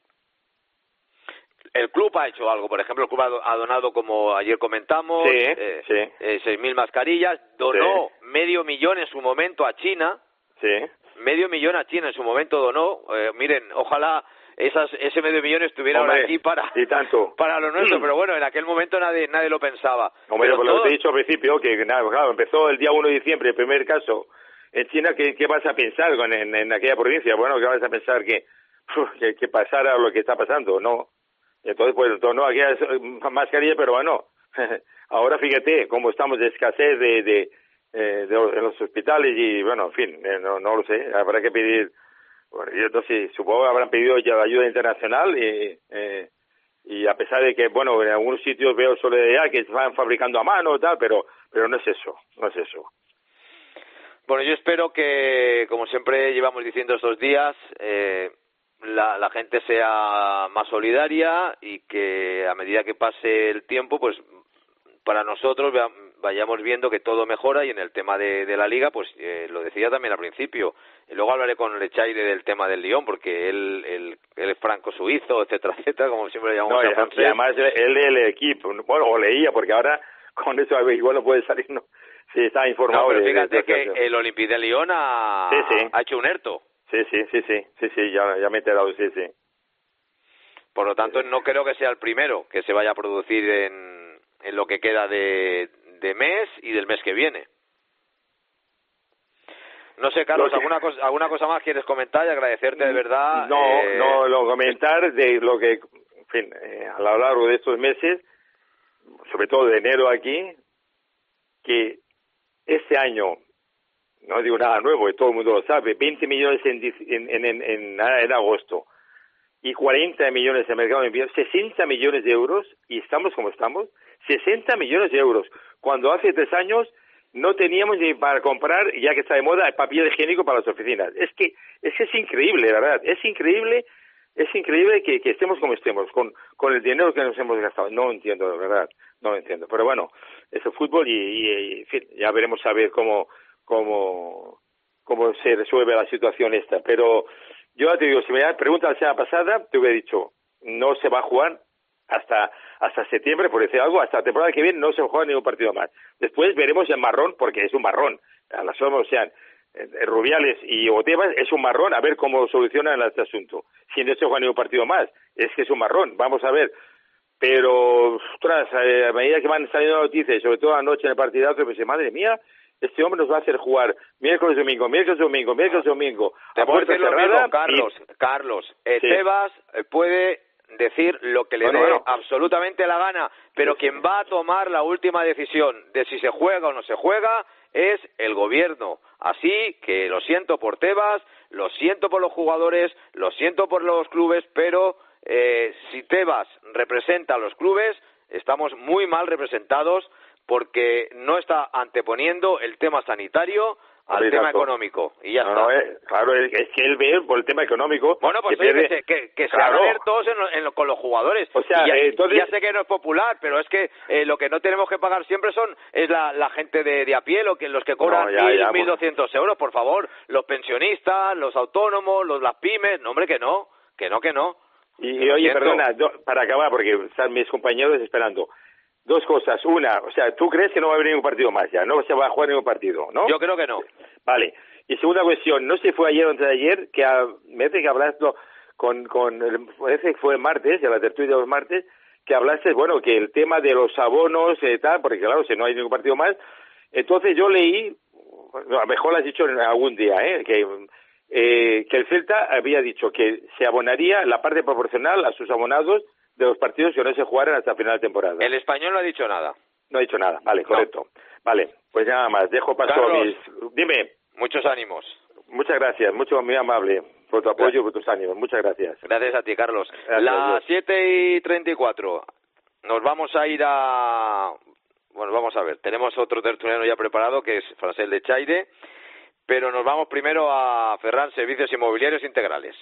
El club ha hecho algo, por ejemplo, el club ha donado, como ayer comentamos, sí, eh, sí. eh, seis mil mascarillas, donó sí. medio millón en su momento a China, sí. medio millón a China en su momento donó, eh, miren, ojalá esas, ese medio millón estuviera Hombre, ahora aquí para, y tanto. para lo nuestro, pero bueno, en aquel momento nadie nadie lo pensaba. Hombre, pero por todo... lo que te he dicho al principio, que nada, claro, empezó el día uno de diciembre, el primer caso en China, ¿qué, qué vas a pensar con, en, en aquella provincia? Bueno, ¿qué vas a pensar que, que, que pasara lo que está pasando? No. Entonces, pues, no, aquí es mascarilla, pero bueno, ahora fíjate cómo estamos de escasez de, de, eh, de, en los hospitales y, bueno, en fin, eh, no, no lo sé, habrá que pedir, bueno, yo no sé, supongo que habrán pedido ya ayuda internacional y, eh, y a pesar de que, bueno, en algunos sitios veo solidaridad que van fabricando a mano y tal, pero, pero no es eso, no es eso. Bueno, yo espero que, como siempre llevamos diciendo estos días, eh, la, la gente sea más solidaria y que a medida que pase el tiempo, pues para nosotros vayamos viendo que todo mejora, y en el tema de, de la Liga, pues eh, lo decía también al principio. Y luego hablaré con Lechaire del tema del Lyon, porque él, él, él es franco-suizo, etcétera, etcétera, como siempre le llamamos no, a francés. Y además él lee el equipo, bueno, o leía, porque ahora con eso igual no puede salir, ¿no? Sí, está informado. No, pero de, fíjate de, de, que de, el Olympique de Lyon ha, sí, sí. ha hecho un ERTO. Sí, sí, sí, sí, sí, sí, ya, ya me he enterado, sí, sí. Por lo tanto, no creo que sea el primero que se vaya a producir en, en lo que queda de, de mes y del mes que viene. No sé, Carlos, que... ¿alguna cosa, ¿alguna cosa más quieres comentar y agradecerte de verdad? No, eh... no, lo comentar de lo que, en fin, eh, a lo largo de estos meses, sobre todo de enero aquí, que este año, no digo nada nuevo, y todo el mundo lo sabe, veinte millones en, en, en, en, en, en agosto y cuarenta millones en mercado de invierno, sesenta millones de euros, y estamos como estamos, sesenta millones de euros, cuando hace tres años no teníamos ni para comprar, ya que está de moda, el papel higiénico para las oficinas. Es que es, que es increíble, la verdad, es increíble, es increíble que, que estemos como estemos, con, con el dinero que nos hemos gastado. No entiendo, de verdad, no lo entiendo. Pero bueno, es el fútbol y, y, y en fin, ya veremos a ver cómo, cómo, cómo se resuelve la situación esta. Pero yo ya te digo, si me das pregunta la semana pasada, te hubiera dicho, no se va a jugar hasta hasta septiembre, por decir algo, hasta la temporada que viene no se va a jugar ningún partido más. Después veremos el marrón, porque es un marrón. A las o sean eh, Rubiales y Otebas, es un marrón, a ver cómo solucionan este asunto. Si no se juega ningún partido más, es que es un marrón, vamos a ver. Pero, ostras, eh, a medida que van saliendo noticias, sobre todo anoche en el partidazo, pensé, madre mía, este hombre nos va a hacer jugar miércoles, domingo, miércoles, domingo, miércoles, domingo. Te puedo decir lo mismo, Carlos, y... Carlos, eh, sí. Tebas puede decir lo que le bueno, dé bueno. absolutamente la gana, pero sí, quien va a tomar la última decisión de si se juega o no se juega es el gobierno. Así que lo siento por Tebas, lo siento por los jugadores, lo siento por los clubes, pero eh, si Tebas representa a los clubes, estamos muy mal representados, porque no está anteponiendo el tema sanitario al tema económico, y ya no, está. No, eh, claro, es, es que él ve por el tema económico. Bueno, pues que, oye, pierde... que, se, que, que claro. se haga ver todos en lo, en lo, con los jugadores. O sea, y ya, eh, entonces... ya sé que no es popular, pero es que eh, lo que no tenemos que pagar siempre son es la, la gente de, de a pie, lo que, los que cobran no, ya, mil, ya, mil doscientos pues... euros, por favor. Los pensionistas, los autónomos, los las pymes, no, hombre, que no, que no, que no. Y, y oye, perdona, do, para acabar, porque están mis compañeros esperando. Dos cosas. Una, o sea, ¿tú crees que no va a haber ningún partido más ya? No se va a jugar ningún partido, ¿no? Yo creo que no. Vale. Y segunda cuestión, no sé si fue ayer o antes de ayer, que a, me parece que hablaste con, con, me parece que fue el martes, en la tertulia de los martes, que hablaste, bueno, que el tema de los abonos y eh, tal, porque claro, si no hay ningún partido más, entonces yo leí, no, a lo mejor lo has dicho en algún día, ¿eh? Que, eh, que el Celta había dicho que se abonaría la parte proporcional a sus abonados de los partidos que no se jugaran hasta final de temporada. El Español no ha dicho nada. No ha dicho nada, vale, correcto. No. Vale, pues nada más, dejo paso Carlos, a mis... Dime. Muchos ánimos. Muchas gracias, mucho muy amable por tu apoyo y por tus ánimos. Muchas gracias. Gracias a ti, Carlos. Gracias, Las siete y treinta y cuatro. Nos vamos a ir a... Bueno, vamos a ver. Tenemos otro tertuliano ya preparado, que es Francesc Lechaire, pero nos vamos primero a Ferran Servicios Inmobiliarios Integrales.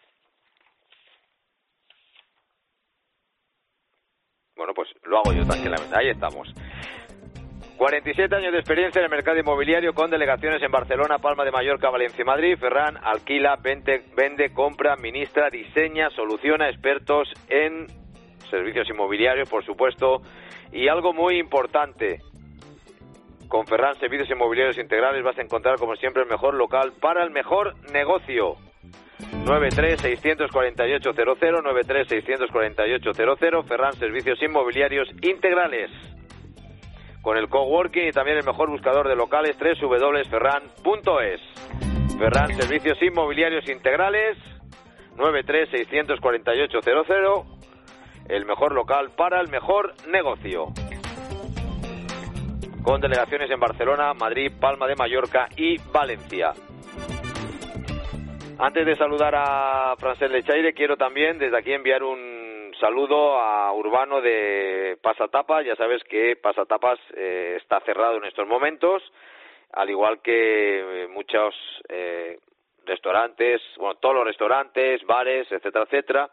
Bueno, pues lo hago yo tranquilamente. Ahí estamos. cuarenta y siete años de experiencia en el mercado inmobiliario con delegaciones en Barcelona, Palma de Mallorca, Valencia y Madrid. Ferran alquila, vende, vende, compra, administra, diseña, soluciona, expertos en servicios inmobiliarios, por supuesto. Y algo muy importante, con Ferran Servicios Inmobiliarios Integrales vas a encontrar, como siempre, el mejor local para el mejor negocio. nueve tres seis cuatro ocho cero cero, nueve tres seis cuatro ocho cero cero, Ferran Servicios Inmobiliarios Integrales. Con el coworking y también el mejor buscador de locales, doble u doble u doble u punto ferran punto es. Ferran Servicios Inmobiliarios Integrales, nueve tres seis cuatro ocho cero cero, el mejor local para el mejor negocio. Con delegaciones en Barcelona, Madrid, Palma de Mallorca y Valencia. Antes de saludar a Francesc Lechaire, quiero también desde aquí enviar un saludo a Urbano de Pasatapas. Ya sabes que Pasatapas eh, está cerrado en estos momentos, al igual que muchos eh, restaurantes, bueno, todos los restaurantes, bares, etcétera, etcétera.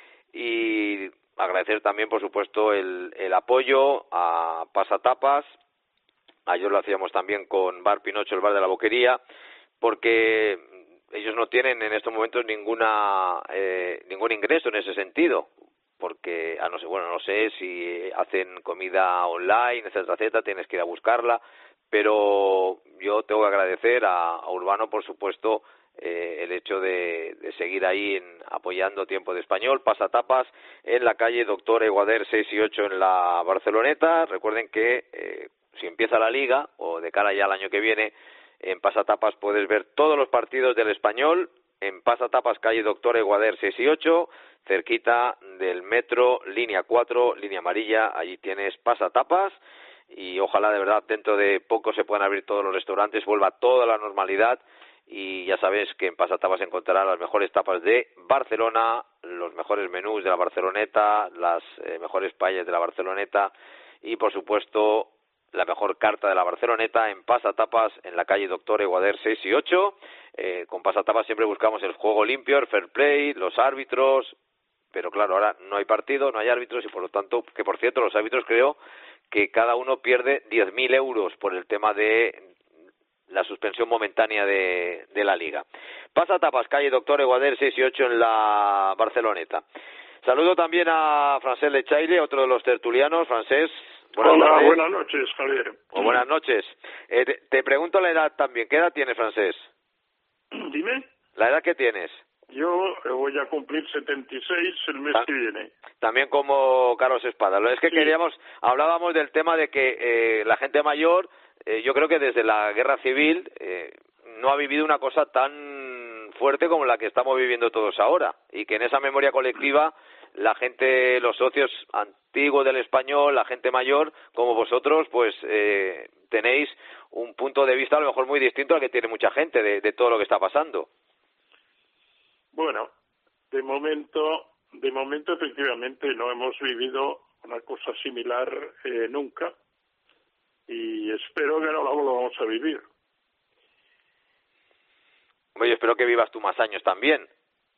Y agradecer también, por supuesto, el, el apoyo a Pasatapas. Ayer lo hacíamos también con Bar Pinocho, el bar de la Boquería, porque ellos no tienen en estos momentos ninguna eh, ningún ingreso en ese sentido, porque a no sé, bueno, no sé si hacen comida online, etcétera, etcétera, tienes que ir a buscarla, pero yo tengo que agradecer a, a Urbano, por supuesto, eh, el hecho de, de seguir ahí en, apoyando Tiempo de Español. Pasatapas en la calle Doctor Eguader seis y ocho en la Barceloneta. Recuerden que eh, si empieza la Liga, o de cara ya al año que viene, en Pasatapas puedes ver todos los partidos del Español, en Pasatapas, calle Doctor Eguader seis y ocho, cerquita del metro, línea cuatro, línea amarilla. Allí tienes Pasatapas, y ojalá de verdad dentro de poco se puedan abrir todos los restaurantes, vuelva toda la normalidad, y ya sabes que en Pasatapas encontrarás las mejores tapas de Barcelona, los mejores menús de la Barceloneta, las eh, mejores paellas de la Barceloneta, y por supuesto la mejor carta de la Barceloneta en Pasatapas, en la calle Doctor Eguader seis y ocho. Eh, con Pasatapas siempre buscamos el juego limpio, el fair play, los árbitros, pero claro, ahora no hay partido, no hay árbitros, y por lo tanto, que por cierto, los árbitros creo que cada uno pierde diez mil euros por el tema de la suspensión momentánea de, de la Liga. Pasatapas, calle Doctor Eguader seis y ocho en la Barceloneta. Saludo también a Francesc Lechaire, otro de los tertulianos. Francesc, buenas Hola, tardes. buenas noches, Javier. O buenas noches. Eh, te, te pregunto la edad también. ¿Qué edad tienes, Francesc? Dime. ¿La edad que tienes? Yo voy a cumplir setenta y seis el mes Ah, que viene. También como Carlos Espada. Lo es que Sí. queríamos, hablábamos del tema de que eh, la gente mayor, eh, yo creo que desde la guerra civil eh, no ha vivido una cosa tan fuerte como la que estamos viviendo todos ahora, y que en esa memoria colectiva la gente, los socios antiguos del Español, la gente mayor como vosotros, pues eh, tenéis un punto de vista a lo mejor muy distinto al que tiene mucha gente de, de todo lo que está pasando. Bueno, de momento, de momento efectivamente no hemos vivido una cosa similar eh, nunca, y espero que no la volvamos a vivir. Hombre, yo espero que vivas tú más años también.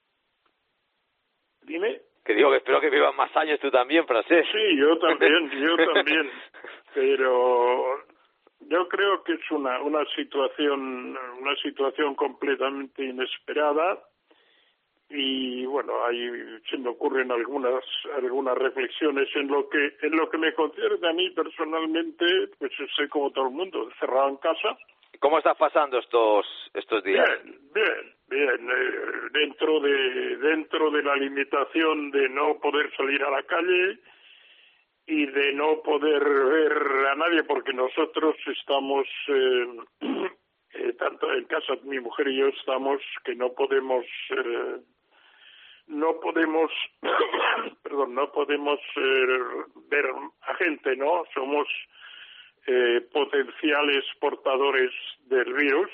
Dime. Que digo que espero que vivas más años tú también, Francesc. Sí, yo también, yo también, pero yo creo que es una una situación una situación completamente inesperada, y bueno, ahí se me ocurren algunas algunas reflexiones en lo que en lo que me concierne a mí personalmente. Pues estoy como todo el mundo, encerrado en casa. ¿Cómo estás pasando estos estos días? Bien, bien, bien. Eh, dentro de dentro de la limitación de no poder salir a la calle y de no poder ver a nadie, porque nosotros estamos eh, eh, tanto en casa, mi mujer y yo estamos que no podemos eh, no podemos perdón no podemos eh, ver a gente, ¿no? Somos Eh, potenciales portadores del virus,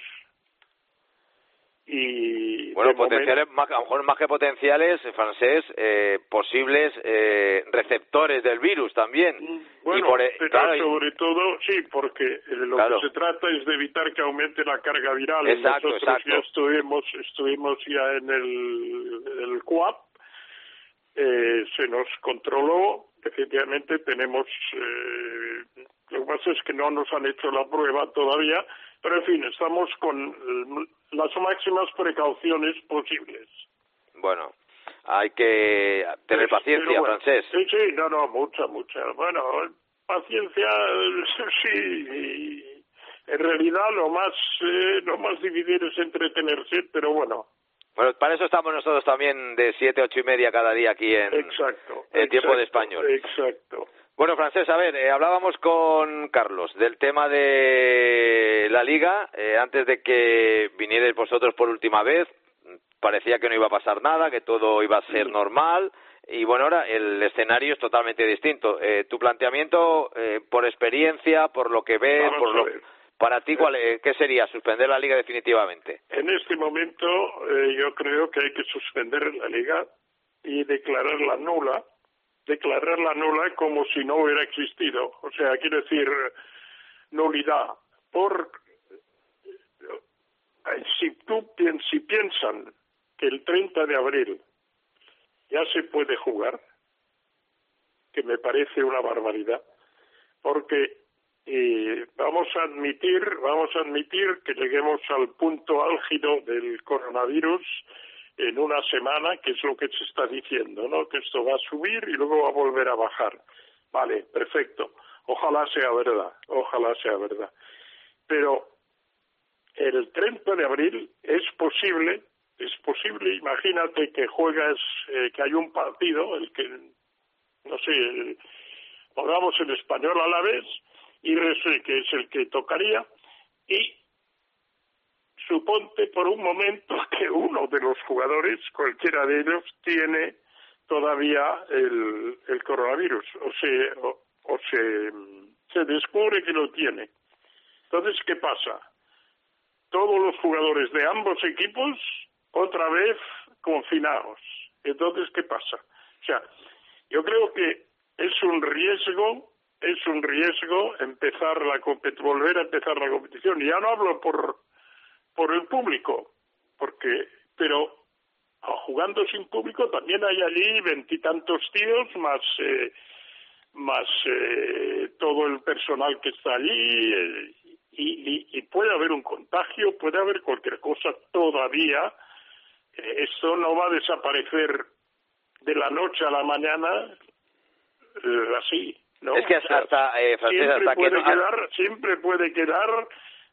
y bueno, potenciales, momento... más, a lo mejor más que potenciales, Francesc, eh, posibles eh, receptores del virus también. Bueno, y por, pero claro, sobre y... todo, sí, porque eh, lo claro. que se trata es de evitar que aumente la carga viral. Exacto, Nosotros exacto. ya estuvimos, estuvimos ya en el, el C U A P, eh, se nos controló, efectivamente tenemos... Eh, Lo que pasa es que no nos han hecho la prueba todavía, pero en fin, estamos con las máximas precauciones posibles. Bueno, hay que tener pero, paciencia, pero bueno, Francesc. Sí, sí, no, no, mucha, mucha. Bueno, paciencia, sí. En realidad lo más, eh, lo más difícil es entretenerse, pero bueno. Bueno, para eso estamos nosotros también de siete, ocho y media cada día aquí en, exacto, en exacto, Tiempo de Español. Exacto. Bueno, Francesc, a ver, eh, hablábamos con Carlos del tema de la Liga, eh, antes de que vinierais vosotros por última vez, parecía que no iba a pasar nada, que todo iba a ser normal, y bueno, ahora el escenario es totalmente distinto. Eh, tu planteamiento, eh, por experiencia, por lo que ves, Vamos por lo, para ti, ¿cuál, eh, ¿qué sería? ¿Suspender la Liga definitivamente? En este momento eh, yo creo que hay que suspender la Liga y declararla nula, declararla nula como si no hubiera existido. O sea, quiere decir nulidad. Por si tú si piensan que el treinta de abril ya se puede jugar, que me parece una barbaridad, porque eh, vamos a admitir, vamos a admitir que lleguemos al punto álgido del coronavirus en una semana, que es lo que se está diciendo, ¿no? Que esto va a subir y luego va a volver a bajar. Vale, perfecto. Ojalá sea verdad, ojalá sea verdad. Pero el treinta de abril es posible, es posible, imagínate que juegas, eh, que hay un partido, el que, no sé, el, pongamos el Español a la vez, y que es el que tocaría, y suponte por un momento que uno de los jugadores, cualquiera de ellos, tiene todavía el, el coronavirus, o se, o, o se, se descubre que lo tiene. Entonces, ¿qué pasa? Todos los jugadores de ambos equipos, otra vez confinados. Entonces, ¿qué pasa? O sea, yo creo que es un riesgo, es un riesgo empezar la volver a empezar la competición. Y ya no hablo por por el público, porque, pero jugando sin público también hay allí veintitantos tíos más eh, más eh, todo el personal que está allí eh, y, y, y puede haber un contagio, puede haber cualquier cosa todavía. Eh, esto no va a desaparecer de la noche a la mañana eh, así, ¿no? Es que hasta, o sea, hasta eh, Francés, siempre hasta puede que no... quedar, siempre puede quedar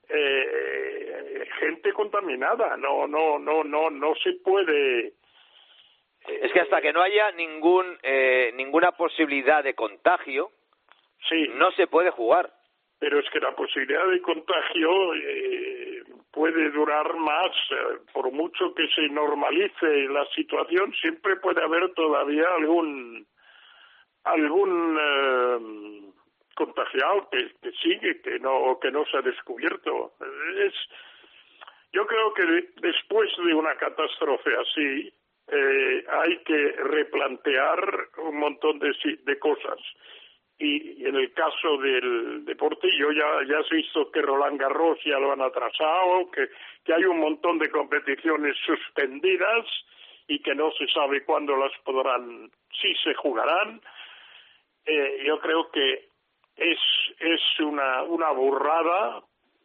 eh, gente contaminada, no, no, no, no, no se puede. Es que hasta que no haya ningún eh, ninguna posibilidad de contagio, sí, no se puede jugar. Pero es que la posibilidad de contagio eh, puede durar más, eh, por mucho que se normalice la situación, siempre puede haber todavía algún algún eh, contagiado que, que sigue, que no que no se ha descubierto. Es, yo creo que de, después de una catástrofe así, eh, hay que replantear un montón de, de cosas. Y en el caso del deporte, yo ya, ya has visto que Roland Garros ya lo han atrasado, que, que hay un montón de competiciones suspendidas y que no se sabe cuándo las podrán, si se jugarán. Eh, yo creo que es es una una burrada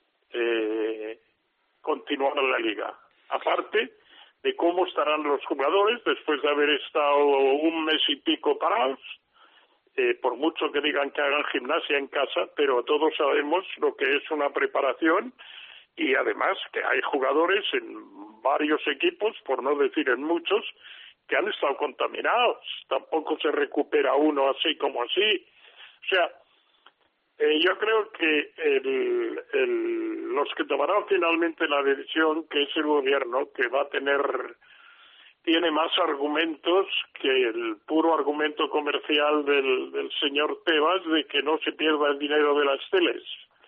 eh, continuar la liga. Aparte de cómo estarán los jugadores después de haber estado un mes y pico parados. Eh, por mucho que digan que hagan gimnasia en casa, pero todos sabemos lo que es una preparación y además que hay jugadores en varios equipos, por no decir en muchos, que han estado contaminados. Tampoco se recupera uno así como así. O sea, eh, yo creo que el, el, los que tomarán finalmente la decisión, que es el gobierno, que va a tener... tiene más argumentos que el puro argumento comercial del, del señor Tebas de que no se pierda el dinero de las teles,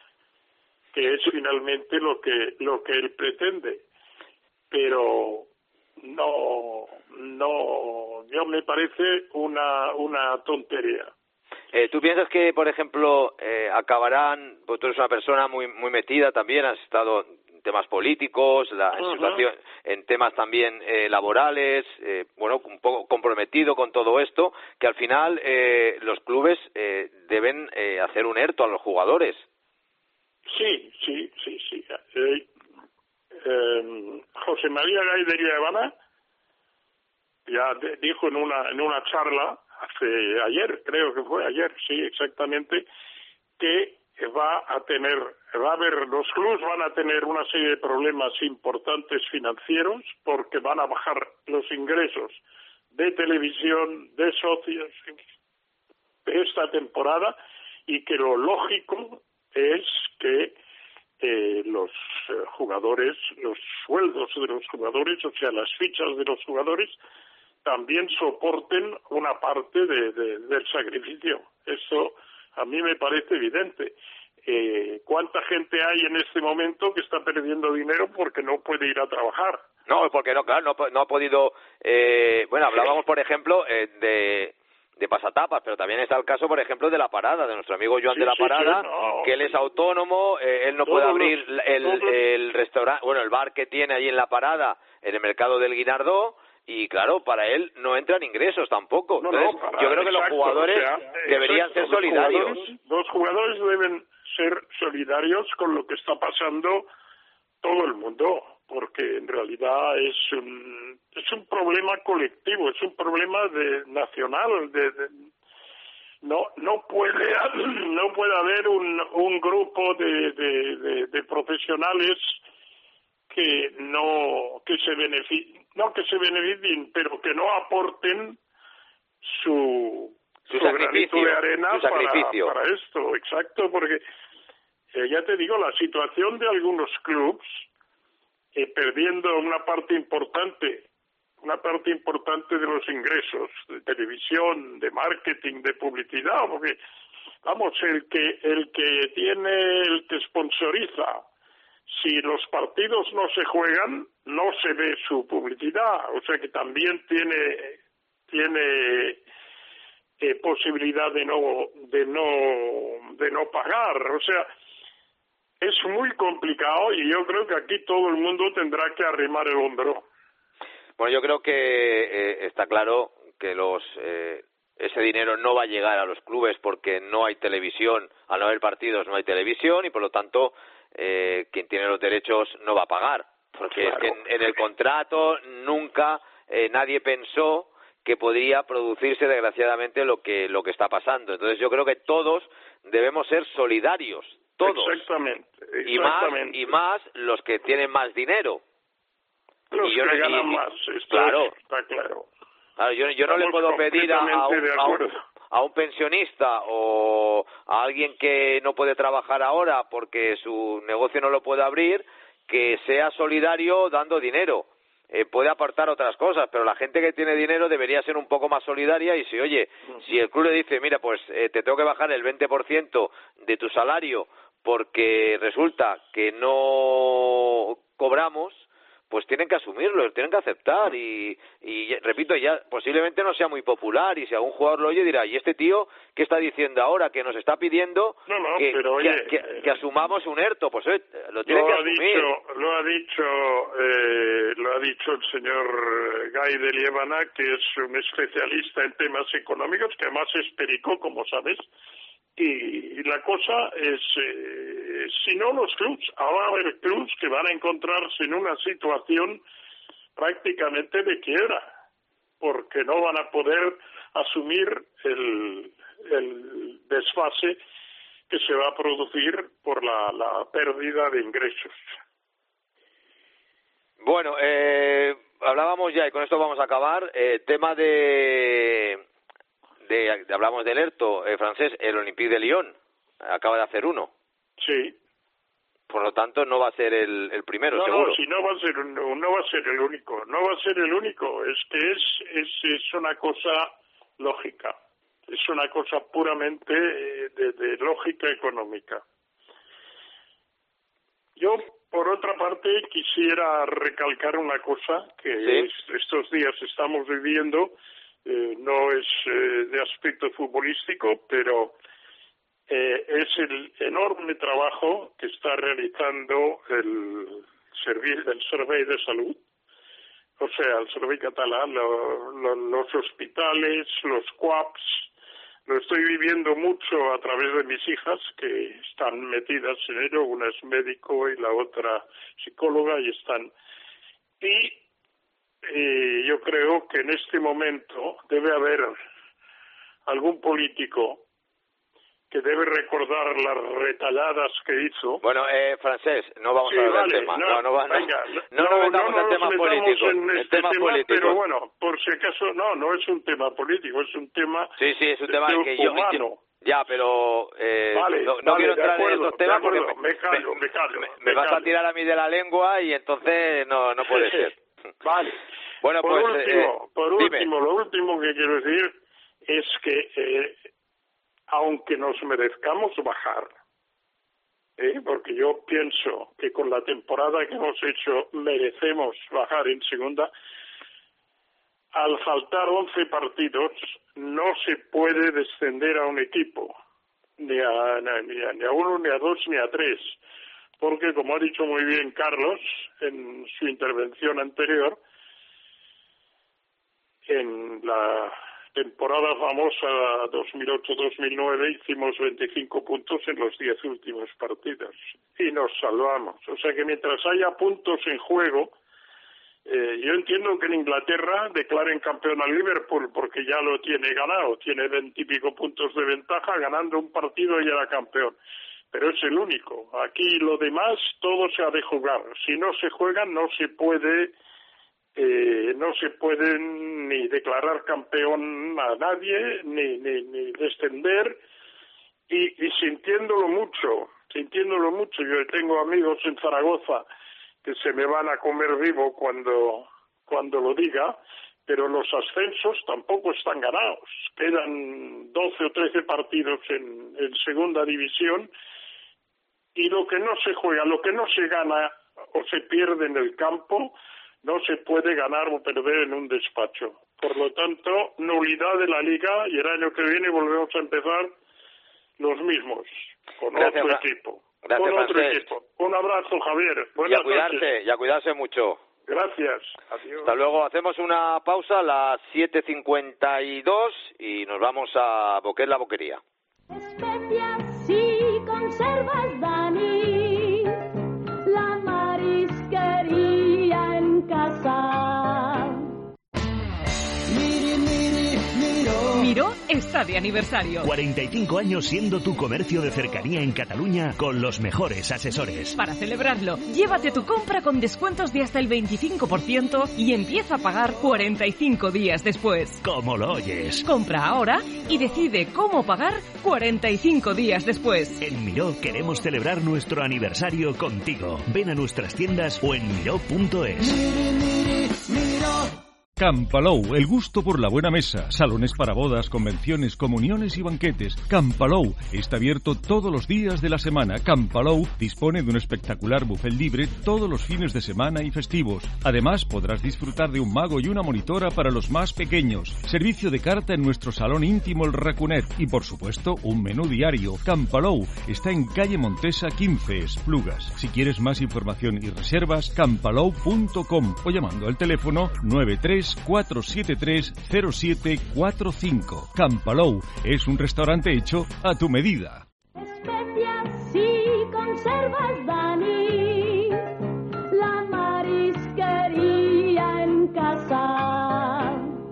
que es finalmente lo que lo que él pretende. Pero no, no, yo me parece una una tontería. Eh, ¿Tú piensas que, por ejemplo, eh, acabarán, pues tú eres una persona muy muy metida también, has estado en temas políticos, la uh-huh. situación, en temas también eh, laborales, eh, bueno, un poco comprometido con todo esto, que al final eh, los clubes eh, deben eh, hacer un ERTO a los jugadores? Sí, sí, sí, sí. Eh, eh, José María Gay de Guevara ya de, dijo en una en una charla hace ayer, creo que fue ayer, sí, exactamente, que va a tener, va a haber, los clubes van a tener una serie de problemas importantes financieros porque van a bajar los ingresos de televisión, de socios, de esta temporada, y que lo lógico es que eh, los eh, jugadores, los sueldos de los jugadores, o sea, las fichas de los jugadores, también soporten una parte de, de, del sacrificio. Eso a mí me parece evidente. Eh, ¿Cuánta gente hay en este momento que está perdiendo dinero porque no puede ir a trabajar? No, porque no, claro, no, no ha podido... Eh, bueno, hablábamos, por ejemplo, eh, de de pasatapas, pero también está el caso, por ejemplo, de La Parada, de nuestro amigo Joan sí, de La sí, Parada, sí, no. que él es autónomo, eh, él no Todos puede abrir los, el, todos... el restaurante, bueno, el bar que tiene allí en La Parada, en el mercado del Guinardó, y claro, para él no entran ingresos tampoco. No, Entonces, no, para, yo creo que exacto, los jugadores o sea, deberían exacto, ser solidarios. Los jugadores, los jugadores deben ser solidarios con lo que está pasando todo el mundo, porque en realidad es un es un problema colectivo, es un problema de nacional, de, de no no puede no puede haber un un grupo de de, de, de profesionales que no que se beneficien, no que se beneficien, pero que no aporten su su, su sacrificio, granito de arena su sacrificio. Para, para esto, exacto, porque eh, ya te digo, la situación de algunos clubs eh, perdiendo una parte importante, una parte importante de los ingresos de televisión, de marketing, de publicidad, porque vamos, el que el que tiene, el que sponsoriza, si los partidos no se juegan, no se ve su publicidad, o sea que también tiene tiene eh, posibilidad de no de no de no pagar, o sea, es muy complicado y yo creo que aquí todo el mundo tendrá que arrimar el hombro. Bueno, yo creo que eh, está claro que los eh, ese dinero no va a llegar a los clubes porque no hay televisión, al no haber partidos no hay televisión y por lo tanto eh, quien tiene los derechos no va a pagar, porque claro, es que en, en el contrato nunca eh, nadie pensó que podría producirse desgraciadamente lo que lo que está pasando. Entonces yo creo que todos debemos ser solidarios, todos. Exactamente, exactamente. Y más y más los que tienen más dinero. Los y yo que no, ganan y, más, esto claro. es, está claro. Claro, yo, yo no le puedo pedir a, a, un, a, un, a un pensionista o a alguien que no puede trabajar ahora porque su negocio no lo puede abrir que sea solidario dando dinero. Eh, puede apartar otras cosas, pero la gente que tiene dinero debería ser un poco más solidaria y si, oye, uh-huh. si el club le dice, mira, pues eh, te tengo que bajar el veinte por ciento de tu salario porque resulta que no cobramos, pues tienen que asumirlo, tienen que aceptar y, y repito, ya posiblemente no sea muy popular y si algún jugador lo oye dirá, ¿y este tío qué está diciendo ahora? Que nos está pidiendo no, no, que, pero, que, oye, que, que asumamos un ERTO, pues oye, lo tienen lo que ha asumir. Dicho, lo ha dicho eh, lo ha dicho el señor Guy de Liébana, que es un especialista en temas económicos, que además es perico, como sabes, y la cosa es, eh, si no los clubs, ahora va a haber clubs que van a encontrarse en una situación prácticamente de quiebra, porque no van a poder asumir el, el desfase que se va a producir por la, la pérdida de ingresos. Bueno, eh, hablábamos ya, y con esto vamos a acabar, eh, tema de... De, de, hablamos del ERTO eh, francés, el Olympique de Lyon acaba de hacer uno. Sí. Por lo tanto, no va a ser el, el primero, no, seguro. No, si no va a ser no, no va a ser el único, no va a ser el único. Es que es es es una cosa lógica, es una cosa puramente de, de lógica económica. Yo, por otra parte, quisiera recalcar una cosa que ¿sí? es, estos días estamos viviendo. Eh, no es eh, de aspecto futbolístico, pero eh, es el enorme trabajo que está realizando el servicio, el Servei de Salud, o sea, el Servei Catalán, lo, lo, los hospitales, los C U A Ps. Lo estoy viviendo mucho a través de mis hijas que están metidas en ello, una es médico y la otra psicóloga y están y Eh, yo creo que en este momento debe haber algún político que debe recordar las retalladas que hizo. Bueno, eh, Francés, no vamos sí, a hablar vale, del tema. No, no, no, va, venga, no, no, no, no nos metamos no, en temas políticos. En este tema tema, político. Pero bueno, por si acaso, no, no es un tema político, es un tema Sí, sí, es un tema de, que yo... humano. Ya, pero eh, vale, no, no vale, quiero entrar acuerdo, en estos temas porque me, me callo, me callo. me, me me vas callo. a tirar a mí de la lengua y entonces no no puede ser. Vale. Bueno, por pues, último, eh, por dime. último, lo último que quiero decir es que eh, aunque nos merezcamos bajar, ¿eh? porque yo pienso que con la temporada que hemos hecho merecemos bajar en segunda, al faltar once partidos no se puede descender a un equipo, ni a, ni a, ni a uno, ni a dos, ni a tres, porque como ha dicho muy bien Carlos en su intervención anterior, en la temporada famosa dos mil ocho dos mil nueve hicimos veinticinco puntos en los diez últimos partidos y nos salvamos. O sea que mientras haya puntos en juego, eh, yo entiendo que en Inglaterra declaren campeón al Liverpool porque ya lo tiene ganado, tiene veintipico puntos de ventaja, ganando un partido y era campeón. Pero es el único. Aquí lo demás todo se ha de jugar. Si no se juega no se puede... Eh, no se puede ni declarar campeón a nadie, ni, ni, ni descender, y, y sintiéndolo mucho, sintiéndolo mucho. Yo tengo amigos en Zaragoza que se me van a comer vivo cuando, cuando lo diga, pero los ascensos tampoco están ganados. Quedan doce o trece partidos en, en segunda división, y lo que no se juega, lo que no se gana o se pierde en el campo, no se puede ganar o perder en un despacho. Por lo tanto, nulidad de la Liga, y el año que viene volvemos a empezar los mismos, con Gracias, otro Fra- equipo. Gracias, con otro Francesc. equipo. Un abrazo, Javier. Y Buenas a cuidarse, noches. y a cuidarse mucho. Gracias. Adiós. Hasta luego. Hacemos una pausa a las siete cincuenta y dos y nos vamos a Boquet la Boquería. Especias y conservas, Dani, la marisquería en casa. Miró está de aniversario. cuarenta y cinco años siendo tu comercio de cercanía en Cataluña con los mejores asesores. Para celebrarlo, llévate tu compra con descuentos de hasta el veinticinco por ciento y empieza a pagar cuarenta y cinco días después. Como lo oyes. Compra ahora y decide cómo pagar cuarenta y cinco días después. En Miró queremos celebrar nuestro aniversario contigo. Ven a nuestras tiendas o en miró punto es. Campalou, el gusto por la buena mesa. Salones para bodas, convenciones, comuniones y banquetes. Campalou está abierto todos los días de la semana. Campalou dispone de un espectacular buffet libre todos los fines de semana y festivos. Además, podrás disfrutar de un mago y una monitora para los más pequeños. Servicio de carta en nuestro salón íntimo El Racunet. Y, por supuesto, un menú diario. Campalou está en calle Montesa quince, Esplugas. Si quieres más información y reservas, campalou punto com o llamando al teléfono nueve tres cuatro siete tres cero siete cuatro cinco. Campalou es un restaurante hecho a tu medida. Especias y conservas, Dani, la marisquería en casa.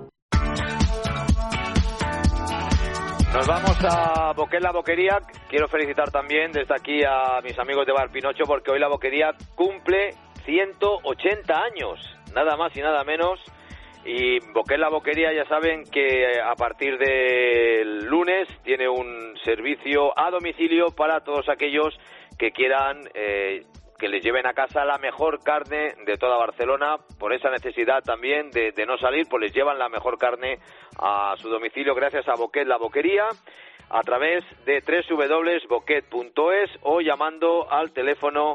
Nos vamos a Boquet la Boquería. Quiero felicitar también desde aquí a mis amigos de Bar Pinocho porque hoy la Boquería cumple ciento ochenta años, nada más y nada menos. Y Boquet la Boquería ya saben que a partir del lunes tiene un servicio a domicilio para todos aquellos que quieran eh, que les lleven a casa la mejor carne de toda Barcelona. Por esa necesidad también de, de no salir, pues les llevan la mejor carne a su domicilio gracias a Boquet la Boquería a través de doble u doble u doble u punto boquet punto es o llamando al teléfono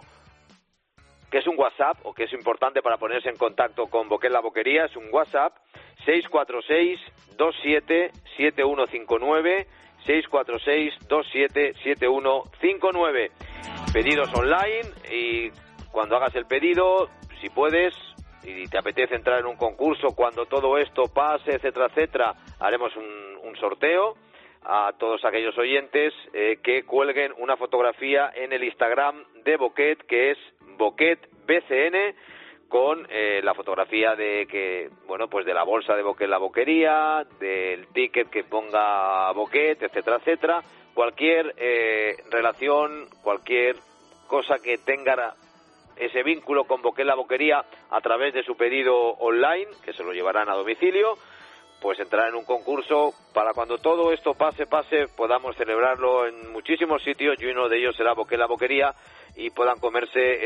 que es un WhatsApp, o que es importante para ponerse en contacto con Boquet la Boquería, es un WhatsApp seis cuatro seis dos siete siete uno cinco nueve, seis cuatro seis dos siete siete uno cinco nueve. Pedidos online y cuando hagas el pedido, si puedes y te apetece entrar en un concurso, cuando todo esto pase, etcétera, etcétera, haremos un, un sorteo a todos aquellos oyentes eh, que cuelguen una fotografía en el Instagram de Boquet, que es Boquet B C N, con eh, la fotografía de que bueno pues de la bolsa de Boquet la Boquería, del ticket que ponga Boquet, etcétera, etcétera, cualquier eh, relación, cualquier cosa que tenga ese vínculo con Boquet la Boquería a través de su pedido online, que se lo llevarán a domicilio, pues entrará en un concurso para cuando todo esto pase, pase, podamos celebrarlo en muchísimos sitios y uno de ellos será Boquet la Boquería y puedan comerse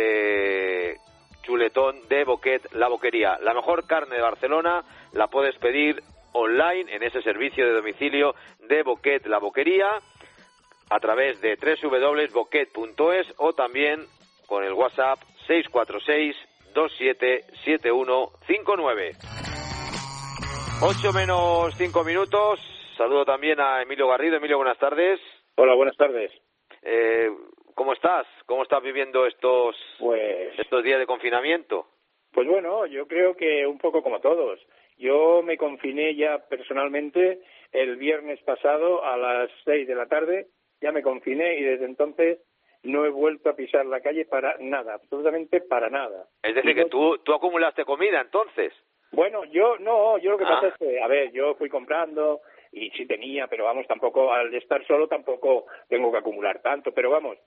ese chuletón de Boquet la Boquería. La mejor carne de Barcelona la puedes pedir online en ese servicio de domicilio de Boquet la Boquería a través de doble u doble u doble u punto boquet punto es o también con el WhatsApp seis cuatro seis dos siete siete uno cinco nueve. ocho menos cinco minutos. Saludo también a Emilio Garrido. Emilio, buenas tardes. Hola, buenas tardes. Eh, ¿Cómo estás? ¿Cómo estás viviendo estos, pues, estos días de confinamiento? Pues bueno, yo creo que un poco como todos. Yo me confiné ya personalmente el viernes pasado a las seis de la tarde. Ya me confiné y desde entonces no he vuelto a pisar la calle para nada, absolutamente para nada. Es decir, y que no... tú, tú acumulaste comida entonces. Bueno, yo no, yo lo que ah. pasa es que, a ver, yo fui comprando y sí tenía, pero vamos, tampoco, al estar solo tampoco tengo que acumular tanto, pero vamos,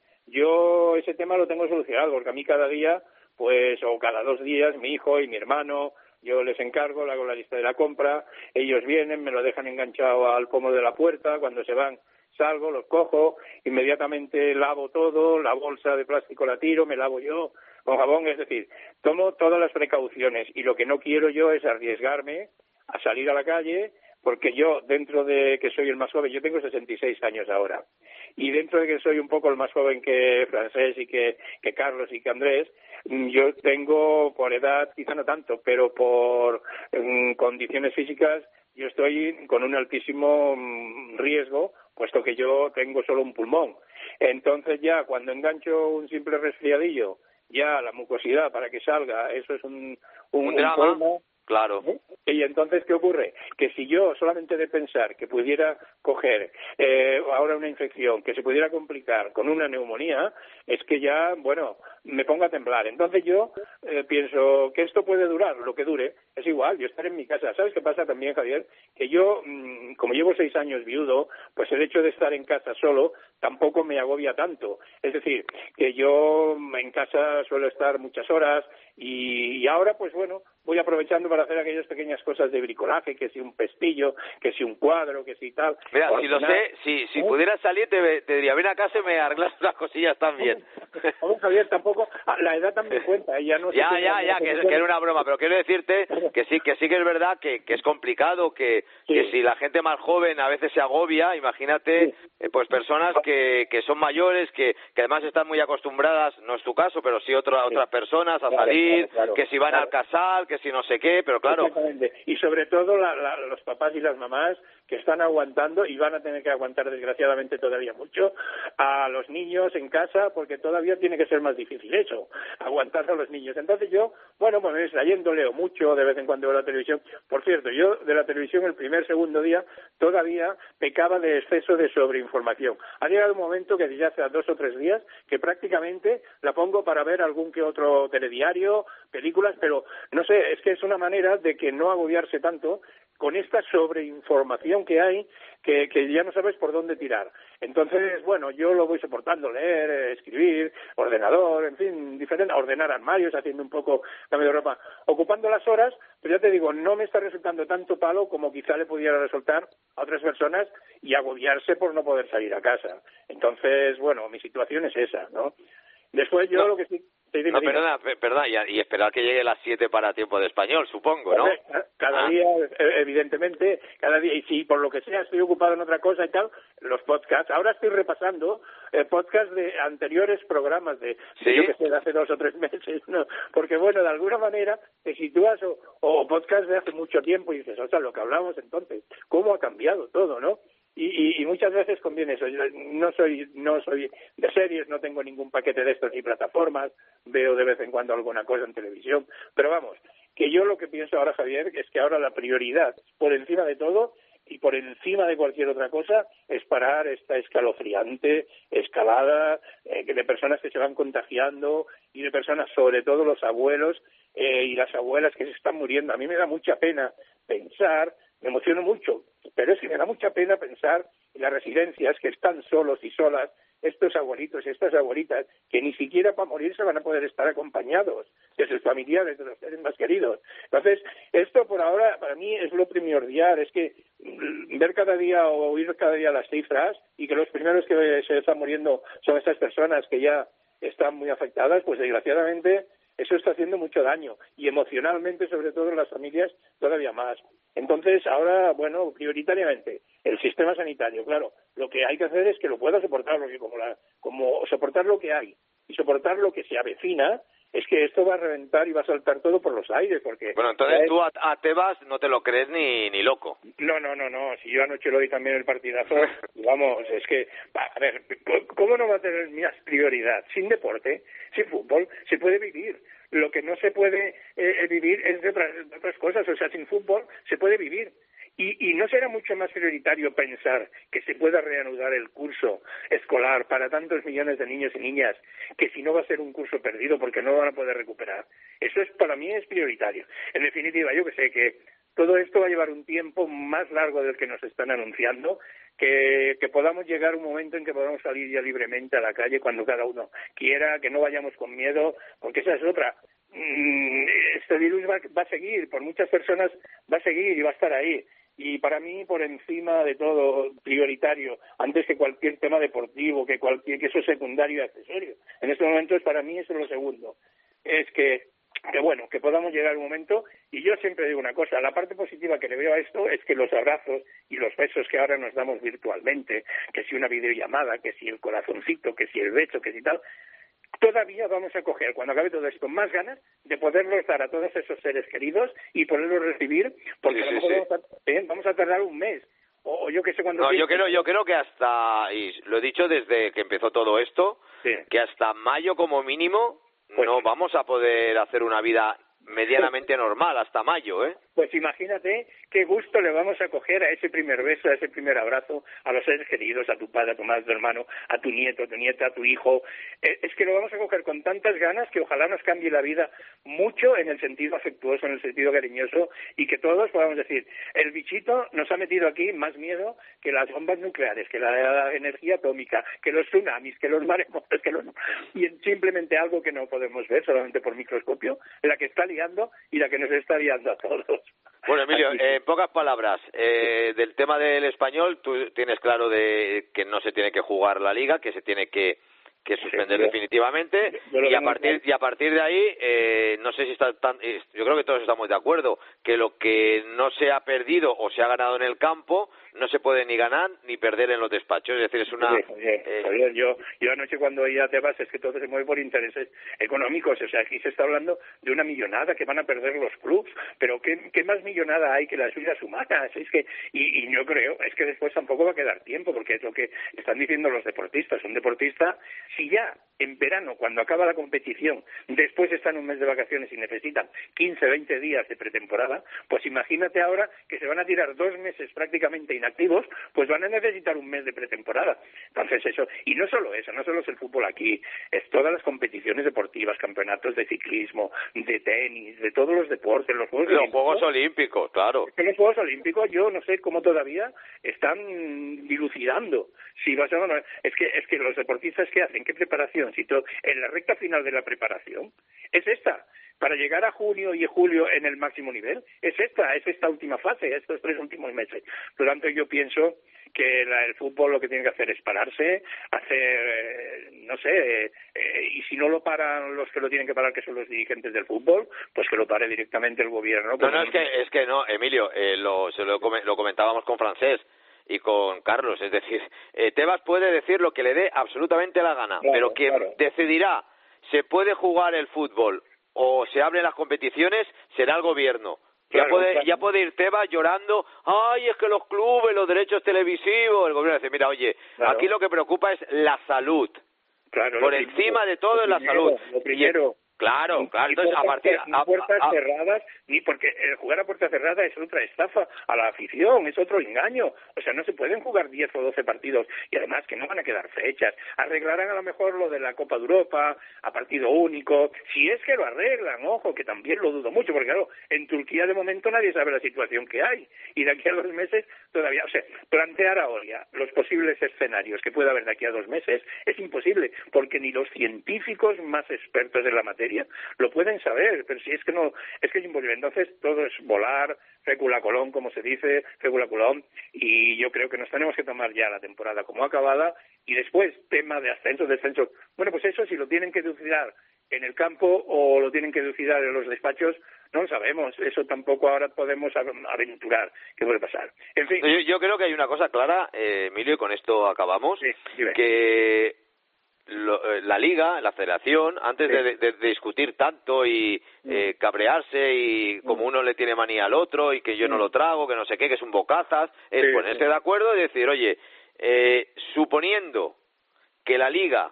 yo ese tema lo tengo solucionado, porque a mí cada día, pues, o cada dos días, mi hijo y mi hermano, yo les encargo, le hago la lista de la compra, ellos vienen, me lo dejan enganchado al pomo de la puerta, cuando se van salgo, los cojo, inmediatamente lavo todo, la bolsa de plástico la tiro, me lavo yo con jabón, es decir, tomo todas las precauciones y lo que no quiero yo es arriesgarme a salir a la calle, porque yo, dentro de que soy el más joven, yo tengo sesenta y seis años ahora, y dentro de que soy un poco el más joven que Francés y que, que Carlos y que Andrés, yo tengo por edad, quizá no tanto, pero por um, condiciones físicas, yo estoy con un altísimo um, riesgo, puesto que yo tengo solo un pulmón. Entonces ya cuando engancho un simple resfriadillo, ya la mucosidad para que salga, eso es un, un, un drama. Un polvo. Claro. Y entonces, ¿qué ocurre? Que si yo solamente de pensar que pudiera coger eh, ahora una infección, que se pudiera complicar con una neumonía, es que ya, bueno, me pongo a temblar. Entonces yo eh, pienso que esto puede durar, lo que dure, es igual, yo estaré en mi casa. ¿Sabes qué pasa también, Javier? Que yo, mmm, como llevo seis años viudo, pues el hecho de estar en casa solo tampoco me agobia tanto. Es decir, que yo en casa suelo estar muchas horas y, y ahora, pues bueno, voy aprovechando para hacer aquellas pequeñas cosas de bricolaje, que si un pestillo, que si un cuadro, que si tal. Mira, si lo sé, si, si ¿Eh? pudieras salir, te, te diría, ven a casa y me arreglas las cosillas también. Vamos, Javier, tampoco, la edad también cuenta, ya no sé. Ya, ya, ya, que, que era una broma, pero quiero decirte que sí, que sí que es verdad que, que es complicado, que, sí. que si la gente más joven a veces se agobia, imagínate, sí. eh, pues personas que, que son mayores, que, que además están muy acostumbradas, no es tu caso, pero sí otra, sí. otras personas a claro, salir, claro, claro, que si van claro. al casal, que si no sé qué, pero claro. Exactamente. Y sobre todo la, la, los papás y las mamás que están aguantando y van a tener que aguantar desgraciadamente todavía mucho a los niños en casa, porque todavía tiene que ser más difícil eso, aguantar a los niños. Entonces yo, bueno, pues me distrayendo, leo mucho, de vez en cuando veo la televisión. Por cierto, yo de la televisión el primer, segundo día todavía pecaba de exceso de sobreinformación. Ha llegado un momento que ya hace dos o tres días que prácticamente la pongo para ver algún que otro telediario, películas, pero no sé, es que es una manera de que no agobiarse tanto con esta sobreinformación que hay, que, que ya no sabes por dónde tirar. Entonces, bueno, yo lo voy soportando, leer, escribir, ordenador, en fin, diferente, ordenar armarios, haciendo un poco cambio de ropa, ocupando las horas, pero ya te digo, no me está resultando tanto palo como quizá le pudiera resultar a otras personas y agobiarse por no poder salir a casa. Entonces, bueno, mi situación es esa, ¿no? Después yo no. lo que sí... Sí, dime, no, dime. perdona, perdona, y, y esperar que llegue las siete para tiempo de español, supongo, ¿no? Cada ah. día, evidentemente, cada día, y si por lo que sea estoy ocupado en otra cosa y tal, los podcasts, ahora estoy repasando eh, podcasts de anteriores programas de, ¿Sí? de yo que sé, de hace dos o tres meses, ¿no? Porque bueno, de alguna manera te sitúas, o, o podcasts de hace mucho tiempo y dices, o sea, lo que hablamos entonces, cómo ha cambiado todo, ¿no? Y, y, y muchas veces conviene eso. Yo no soy no soy de series, no tengo ningún paquete de estos ni plataformas, veo de vez en cuando alguna cosa en televisión, pero vamos, que yo lo que pienso ahora, Javier, es que ahora la prioridad, por encima de todo y por encima de cualquier otra cosa, es parar esta escalofriante escalada eh, de personas que se van contagiando y de personas, sobre todo los abuelos eh, y las abuelas que se están muriendo. A mí me da mucha pena pensar, me emociono mucho, pero es que me da mucha pena pensar en las residencias que están solos y solas, estos abuelitos y estas abuelitas, que ni siquiera para morirse van a poder estar acompañados de sus familiares, de los seres más queridos. Entonces, esto por ahora para mí es lo primordial, es que ver cada día o oír cada día las cifras y que los primeros que se están muriendo son estas personas que ya están muy afectadas, pues desgraciadamente eso está haciendo mucho daño y emocionalmente, sobre todo en las familias, todavía más. Entonces, ahora, bueno, prioritariamente, el sistema sanitario, claro, lo que hay que hacer es que lo pueda soportar, porque como, la, como soportar lo que hay y soportar lo que se avecina, es que esto va a reventar y va a saltar todo por los aires, porque... Bueno, entonces tú a, a Tebas no te lo crees ni, ni loco. No, no, no, no, si yo anoche lo vi también el partidazo, vamos, es que, a ver, ¿cómo no va a tener más prioridad? Sin deporte, sin fútbol, se puede vivir. Lo que no se puede eh, vivir es de otras, de otras cosas, o sea, sin fútbol se puede vivir. Y, y no será mucho más prioritario pensar que se pueda reanudar el curso escolar para tantos millones de niños y niñas, que si no va a ser un curso perdido porque no van a poder recuperar. Eso es, para mí es prioritario. En definitiva, yo que sé que todo esto va a llevar un tiempo más largo del que nos están anunciando, que, que podamos llegar a un momento en que podamos salir ya libremente a la calle cuando cada uno quiera, que no vayamos con miedo, porque esa es otra. Este virus va, va a seguir, por muchas personas va a seguir y va a estar ahí. Y para mí, por encima de todo, prioritario, antes que cualquier tema deportivo, que cualquier que eso es secundario y accesorio. En estos momentos, para mí, eso es lo segundo. Es que, que, bueno, que podamos llegar a un momento, y yo siempre digo una cosa, la parte positiva que le veo a esto es que los abrazos y los besos que ahora nos damos virtualmente, que si una videollamada, que si el corazoncito, que si el beso, que si tal... Todavía vamos a coger, cuando acabe todo esto, más ganas de poderlos dar a todos esos seres queridos y poderlos recibir, porque sí, a lo mejor sí, vamos, a, eh, vamos a tardar un mes, o, o yo que sé cuándo... No, yo creo, yo creo que hasta, y lo he dicho desde que empezó todo esto, sí, que hasta mayo como mínimo pues, no vamos a poder hacer una vida medianamente normal, hasta mayo, ¿eh? Pues imagínate qué gusto le vamos a coger a ese primer beso, a ese primer abrazo, a los seres queridos, a tu padre, a tu madre, a tu hermano, a tu nieto, a tu nieta, a tu hijo. Es que lo vamos a coger con tantas ganas que ojalá nos cambie la vida mucho en el sentido afectuoso, en el sentido cariñoso, y que todos podamos decir, el bichito nos ha metido aquí más miedo que las bombas nucleares, que la energía atómica, que los tsunamis, que los maremotos, que los... y simplemente algo que no podemos ver solamente por microscopio, la que está liando y la que nos está liando a todos. Bueno, Emilio, eh, en pocas palabras, eh, del tema del Español, tú tienes claro de que no se tiene que jugar la Liga, que se tiene que, que suspender sí, definitivamente, y a partir y a partir de ahí, eh, no sé si está tan, yo creo que todos estamos de acuerdo, que lo que no se ha perdido o se ha ganado en el campo, no se puede ni ganar ni perder en los despachos, es decir, es una... Oye, oye, eh... oye, yo, yo anoche cuando oía a Tebas es que todo se mueve por intereses económicos, o sea, aquí se está hablando de una millonada que van a perder los clubs, pero ¿qué, qué más millonada hay que las vidas humanas? Es que, y, y yo creo, es que después tampoco va a quedar tiempo, porque es lo que están diciendo los deportistas, un deportista, si ya en verano, cuando acaba la competición, después están un mes de vacaciones y necesitan quince, veinte días de pretemporada, pues imagínate ahora que se van a tirar dos meses prácticamente inactivos, pues van a necesitar un mes de pretemporada. Entonces eso, y no solo eso, no solo es el fútbol aquí, es todas las competiciones deportivas, campeonatos de ciclismo, de tenis, de todos los deportes, los Juegos los Olímpicos. Juegos Olímpicos, claro. En los Juegos Olímpicos yo no sé cómo todavía están dilucidando. Si vas a, bueno, es que es que los deportistas ¿qué hacen? ¿Qué preparación? Si todo, en la recta final de la preparación es esta. Para llegar a junio y julio en el máximo nivel, es esta, es esta última fase, estos tres últimos meses. Por lo tanto, yo pienso que la, el fútbol lo que tiene que hacer es pararse, hacer, eh, no sé, eh, y si no lo paran los que lo tienen que parar, que son los dirigentes del fútbol, pues que lo pare directamente el gobierno. No, no, es que, es que no, Emilio, eh, lo, se lo, lo comentábamos con Francés y con Carlos, es decir, eh, Tebas puede decir lo que le dé absolutamente la gana, claro, pero quien claro. decidirá se puede jugar el fútbol o se abren las competiciones será el gobierno. Claro, ya puede claro. ya puede ir Tebas llorando, ay, es que los clubes, los derechos televisivos, el gobierno dice, mira, oye, claro. aquí lo que preocupa es la salud. Claro, por encima de todo es la salud. Lo primero. Y, claro, claro, entonces puertas, a partir ni puertas a, a, cerradas, ni porque el jugar a puerta cerrada es otra estafa a la afición, es otro engaño, o sea, no se pueden jugar diez o doce partidos y además que no van a quedar fechas, arreglarán a lo mejor lo de la Copa de Europa a partido único, si es que lo arreglan, ojo, que también lo dudo mucho, porque claro, en Turquía de momento nadie sabe la situación que hay y de aquí a dos meses todavía, o sea, plantear ahora los posibles escenarios que pueda haber de aquí a dos meses es imposible, porque ni los científicos más expertos en la materia lo pueden saber, pero si es que no, es que es imposible. Entonces todo es volar, fécula colón, como se dice, fécula colón, y yo creo que nos tenemos que tomar ya la temporada como acabada y después tema de ascensos, descensos. Bueno, pues eso si lo tienen que dilucidar en el campo o lo tienen que dilucidar en los despachos, no lo sabemos. Eso tampoco ahora podemos aventurar qué puede pasar. En fin. Yo, yo creo que hay una cosa clara, eh, Emilio, y con esto acabamos, sí, que lo, eh, la Liga, la Federación, antes sí. de, de, de discutir tanto y eh, cabrearse y como uno le tiene manía al otro y que yo no lo trago, que no sé qué, que es un bocazas, es sí, ponerse sí. de acuerdo y decir, oye, eh, suponiendo que la Liga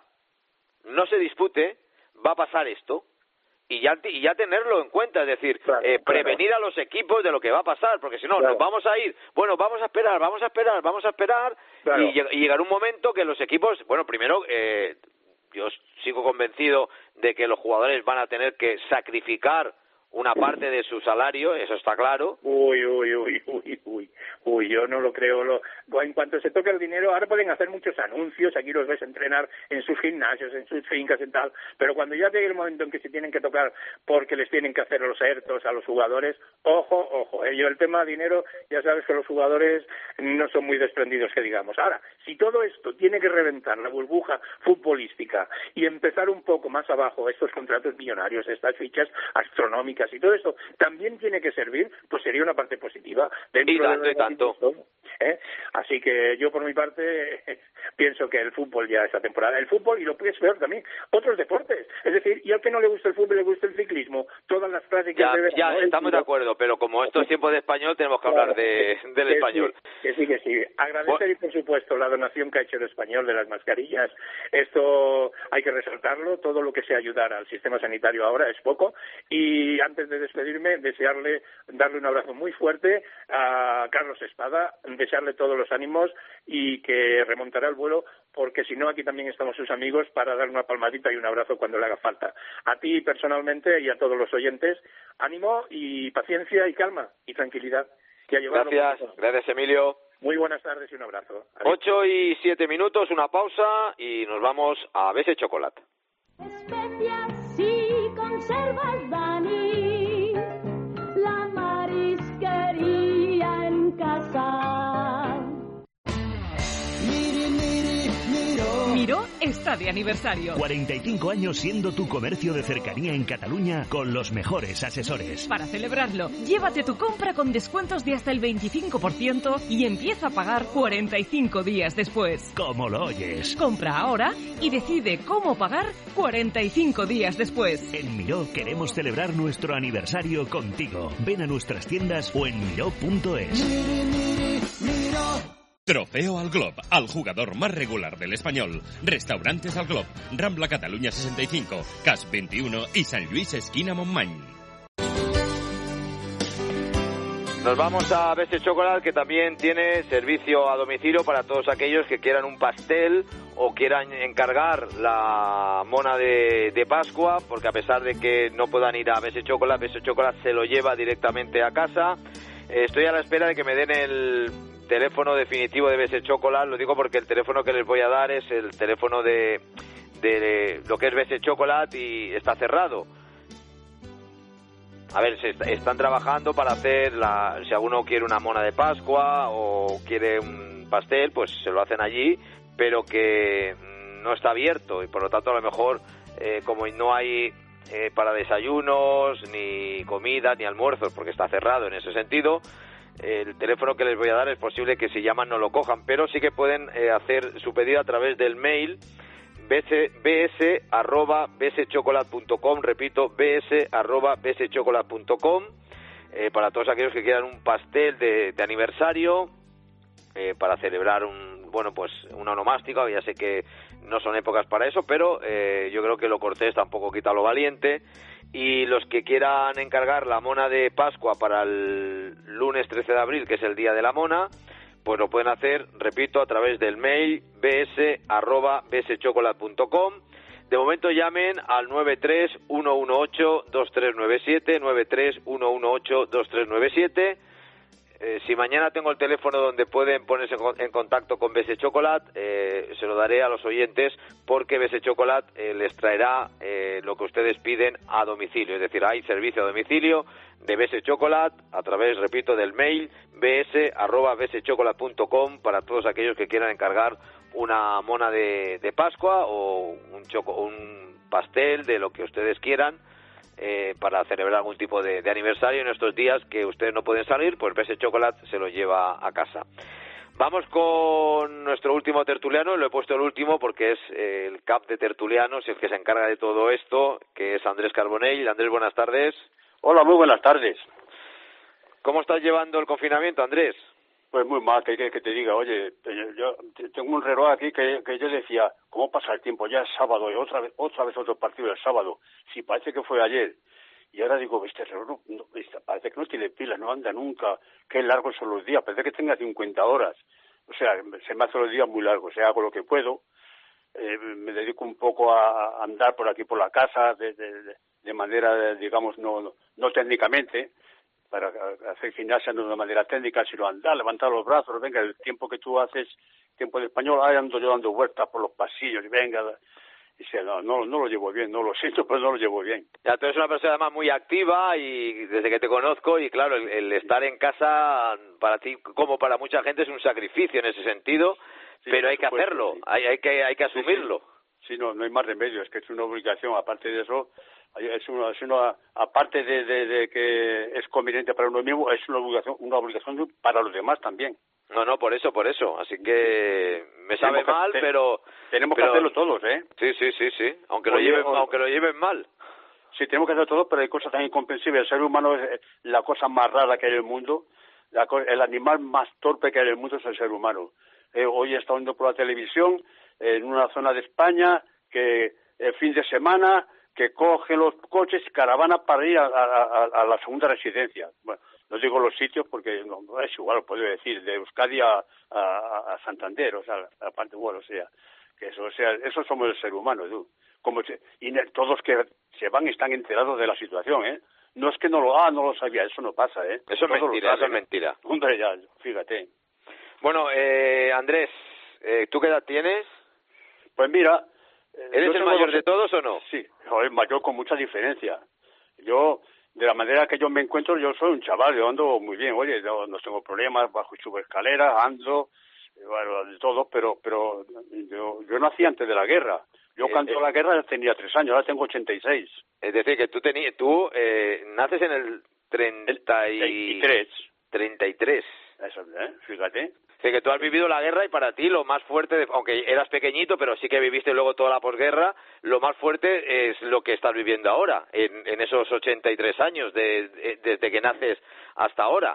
no se dispute, va a pasar esto. Y ya, y ya tenerlo en cuenta, es decir, claro, eh, prevenir claro. a los equipos de lo que va a pasar, porque si no, claro. nos vamos a ir, bueno, vamos a esperar, vamos a esperar, vamos a esperar, claro. y, y llegará un momento que los equipos, bueno, primero, eh, yo sigo convencido de que los jugadores van a tener que sacrificar una parte de su salario, eso está claro. Uy, uy, uy, uy, uy, uy, yo no lo creo. Lo... En cuanto se toque el dinero, ahora pueden hacer muchos anuncios, aquí los ves entrenar en sus gimnasios, en sus fincas y tal, pero cuando ya llegue el momento en que se tienen que tocar porque les tienen que hacer los ERTOs a los jugadores, ojo, ojo, eh, yo el tema de dinero, ya sabes que los jugadores no son muy desprendidos, que digamos. Ahora, si todo esto tiene que reventar la burbuja futbolística y empezar un poco más abajo estos contratos millonarios, estas fichas astronómicas, y todo esto también tiene que servir, pues sería una parte positiva dentro y tanto, de y tanto. ¿eh? Así que yo por mi parte pienso que el fútbol ya esta temporada, el fútbol, y lo puedes ver también otros deportes, es decir, y al que no le gusta el fútbol le gusta el ciclismo, todas las clásicas ya, de verano, ya estamos de acuerdo, pero como esto es tiempo de español tenemos que hablar de, del que español. Sí, que sí, que sí. Agradecer y por supuesto la donación que ha hecho el español de las mascarillas, esto hay que resaltarlo, todo lo que sea ayudar al sistema sanitario ahora es poco, y antes de despedirme desearle, darle un abrazo muy fuerte a Carlos Espada, desearle todos los ánimos y que remontará el vuelo, porque si no aquí también estamos sus amigos para dar una palmadita y un abrazo cuando le haga falta. A ti personalmente y a todos los oyentes, ánimo y paciencia y calma y tranquilidad. Y a gracias, gracias Emilio. Muy buenas tardes y un abrazo. Adiós. Ocho y siete minutos, una pausa y nos vamos a B S Chocolate. Especias y conservas, Dani, la marisquería en casa. Miri, miri, miro. Miró está de aniversario. cuarenta y cinco años siendo tu comercio de cercanía en Cataluña con los mejores asesores. Para celebrarlo, llévate tu compra con descuentos de hasta el veinticinco por ciento y empieza a pagar cuarenta y cinco días después. ¿Cómo lo oyes? Compra ahora y decide cómo pagar cuarenta y cinco días después. En Miró queremos celebrar nuestro aniversario contigo. Ven a nuestras tiendas o en miró punto es. Miri, miri, miro. Trofeo al Glob, al jugador más regular del español. Restaurantes al Glob, Rambla Cataluña sesenta y cinco, Cas veintiuno y San Luis esquina Montmany. Nos vamos a B S Chocolate, que también tiene servicio a domicilio para todos aquellos que quieran un pastel o quieran encargar la mona de, de Pascua, porque a pesar de que no puedan ir a B S Chocolate, B S Chocolate se lo lleva directamente a casa. Eh, estoy a la espera de que me den el teléfono definitivo de B S Chocolate, lo digo porque el teléfono que les voy a dar es el teléfono de, de lo que es B S Chocolate y está cerrado. A ver, se están trabajando para hacer, la, si alguno quiere una mona de Pascua o quiere un pastel, pues se lo hacen allí, pero que no está abierto y por lo tanto a lo mejor eh, como no hay eh, para desayunos, ni comida, ni almuerzos, porque está cerrado en ese sentido, el teléfono que les voy a dar es posible que si llaman no lo cojan, pero sí que pueden eh, hacer su pedido a través del mail bs arroba bschocolate punto com, repito, bs arroba bschocolate punto com, eh, para todos aquellos que quieran un pastel de, de aniversario, eh, para celebrar un, bueno, pues un onomástico. Ya sé que no son épocas para eso, pero eh, yo creo que lo cortés tampoco quita lo valiente. Y los que quieran encargar la mona de Pascua para el lunes trece de abril, que es el día de la mona, pues lo pueden hacer, repito, a través del mail bs arroba bschocolate punto com. De momento llamen al nueve tres uno uno ocho dos tres nueve siete, nueve tres uno uno ocho dos tres nueve siete. Eh, si mañana tengo el teléfono donde pueden ponerse en contacto con B S Chocolate, eh, se lo daré a los oyentes, porque B S Chocolate eh, les traerá eh, lo que ustedes piden a domicilio. Es decir, hay servicio a domicilio de B S Chocolate a través, repito, del mail bs arroba bschocolate punto com para todos aquellos que quieran encargar una mona de, de Pascua o un, choco, un pastel de lo que ustedes quieran. Eh, para celebrar algún tipo de, de aniversario en estos días que ustedes no pueden salir, pues B S Chocolate se lo lleva a casa. Vamos con nuestro último tertuliano, lo he puesto el último porque es el cap de tertulianos, el que se encarga de todo esto, que es Andrés Carbonell. Andrés, buenas tardes. Hola, muy buenas tardes. ¿Cómo estás llevando el confinamiento, Andrés? Pues muy mal, que, que, que te diga, oye, yo tengo un reloj aquí que, que yo decía, ¿cómo pasa el tiempo? Ya es sábado y otra vez, otra vez otro partido el sábado. Si parece que fue ayer. Y ahora digo, este reloj no, no, parece que no tiene pila, no anda nunca. Qué largos son los días, parece que tenga cincuenta horas. O sea, se me hacen los días muy largos, o sea, hago lo que puedo. Eh, me dedico un poco a andar por aquí por la casa de, de, de manera, digamos, no, no, no técnicamente, para hacer gimnasia no de manera técnica, sino andar, levantar los brazos, venga, el tiempo que tú haces, tiempo de español, ahí ando yo dando vueltas por los pasillos, y venga, y sea, no, no, no lo llevo bien, no lo siento, pero no lo llevo bien. Ya, tú eres una persona además muy activa y desde que te conozco, y claro, el, el estar en casa para ti, como para mucha gente, es un sacrificio en ese sentido, sí, pero hay que supuesto, hacerlo, sí. hay, hay que hay que asumirlo. Sí, sí. sí, no, no hay más remedio, es que es una obligación, aparte de eso, es una, es una aparte de, de, de que es conveniente para uno mismo, es una obligación, una obligación para los demás también. No, no, por eso, por eso. Así que me sabe que, mal, te, pero... Tenemos pero, que hacerlo todos, ¿eh? Sí, sí, sí, sí. Aunque, Oye, lo lleven, o... aunque lo lleven mal. Sí, tenemos que hacer todo, pero hay cosas tan incomprensibles. El ser humano es la cosa más rara que hay en el mundo. La, el animal más torpe que hay en el mundo es el ser humano. Eh, hoy he estado viendo por la televisión, en una zona de España, que el fin de semana, que coge los coches, caravanas para ir a, a, a, a la segunda residencia. Bueno, no digo los sitios porque no, no es igual, lo puedo decir, de Euskadi a, a, a Santander, o sea, aparte, bueno, o sea, que eso, o sea, eso somos el ser humano, tú. Como se, y todos que se van están enterados de la situación, ¿eh? No es que no lo, ah, no lo sabía, eso no pasa, ¿eh? Eso es mentira, eso es mentira. Hombre, ya, fíjate. Bueno, eh, Andrés, eh, ¿tú qué edad tienes? Pues mira... ¿Eres el mayor de todos o no? Sí, el mayor con mucha diferencia. Yo... De la manera que yo me encuentro, yo soy un chaval, yo ando muy bien, oye, yo no tengo problemas, bajo y subo escaleras, ando, bueno, de todo, pero pero yo, yo nací antes de la guerra. Yo eh, cuando eh, la guerra tenía tres años, ahora tengo ochenta y seis. Es decir, que tú tenías, tú eh, naces en el treinta y tres. treinta y tres. Eso, ¿eh? Fíjate. Es decir, que tú has vivido la guerra y para ti lo más fuerte, de, aunque eras pequeñito, pero sí que viviste luego toda la posguerra, lo más fuerte es lo que estás viviendo ahora, en, en esos ochenta y tres años, de, de, desde que naces hasta ahora.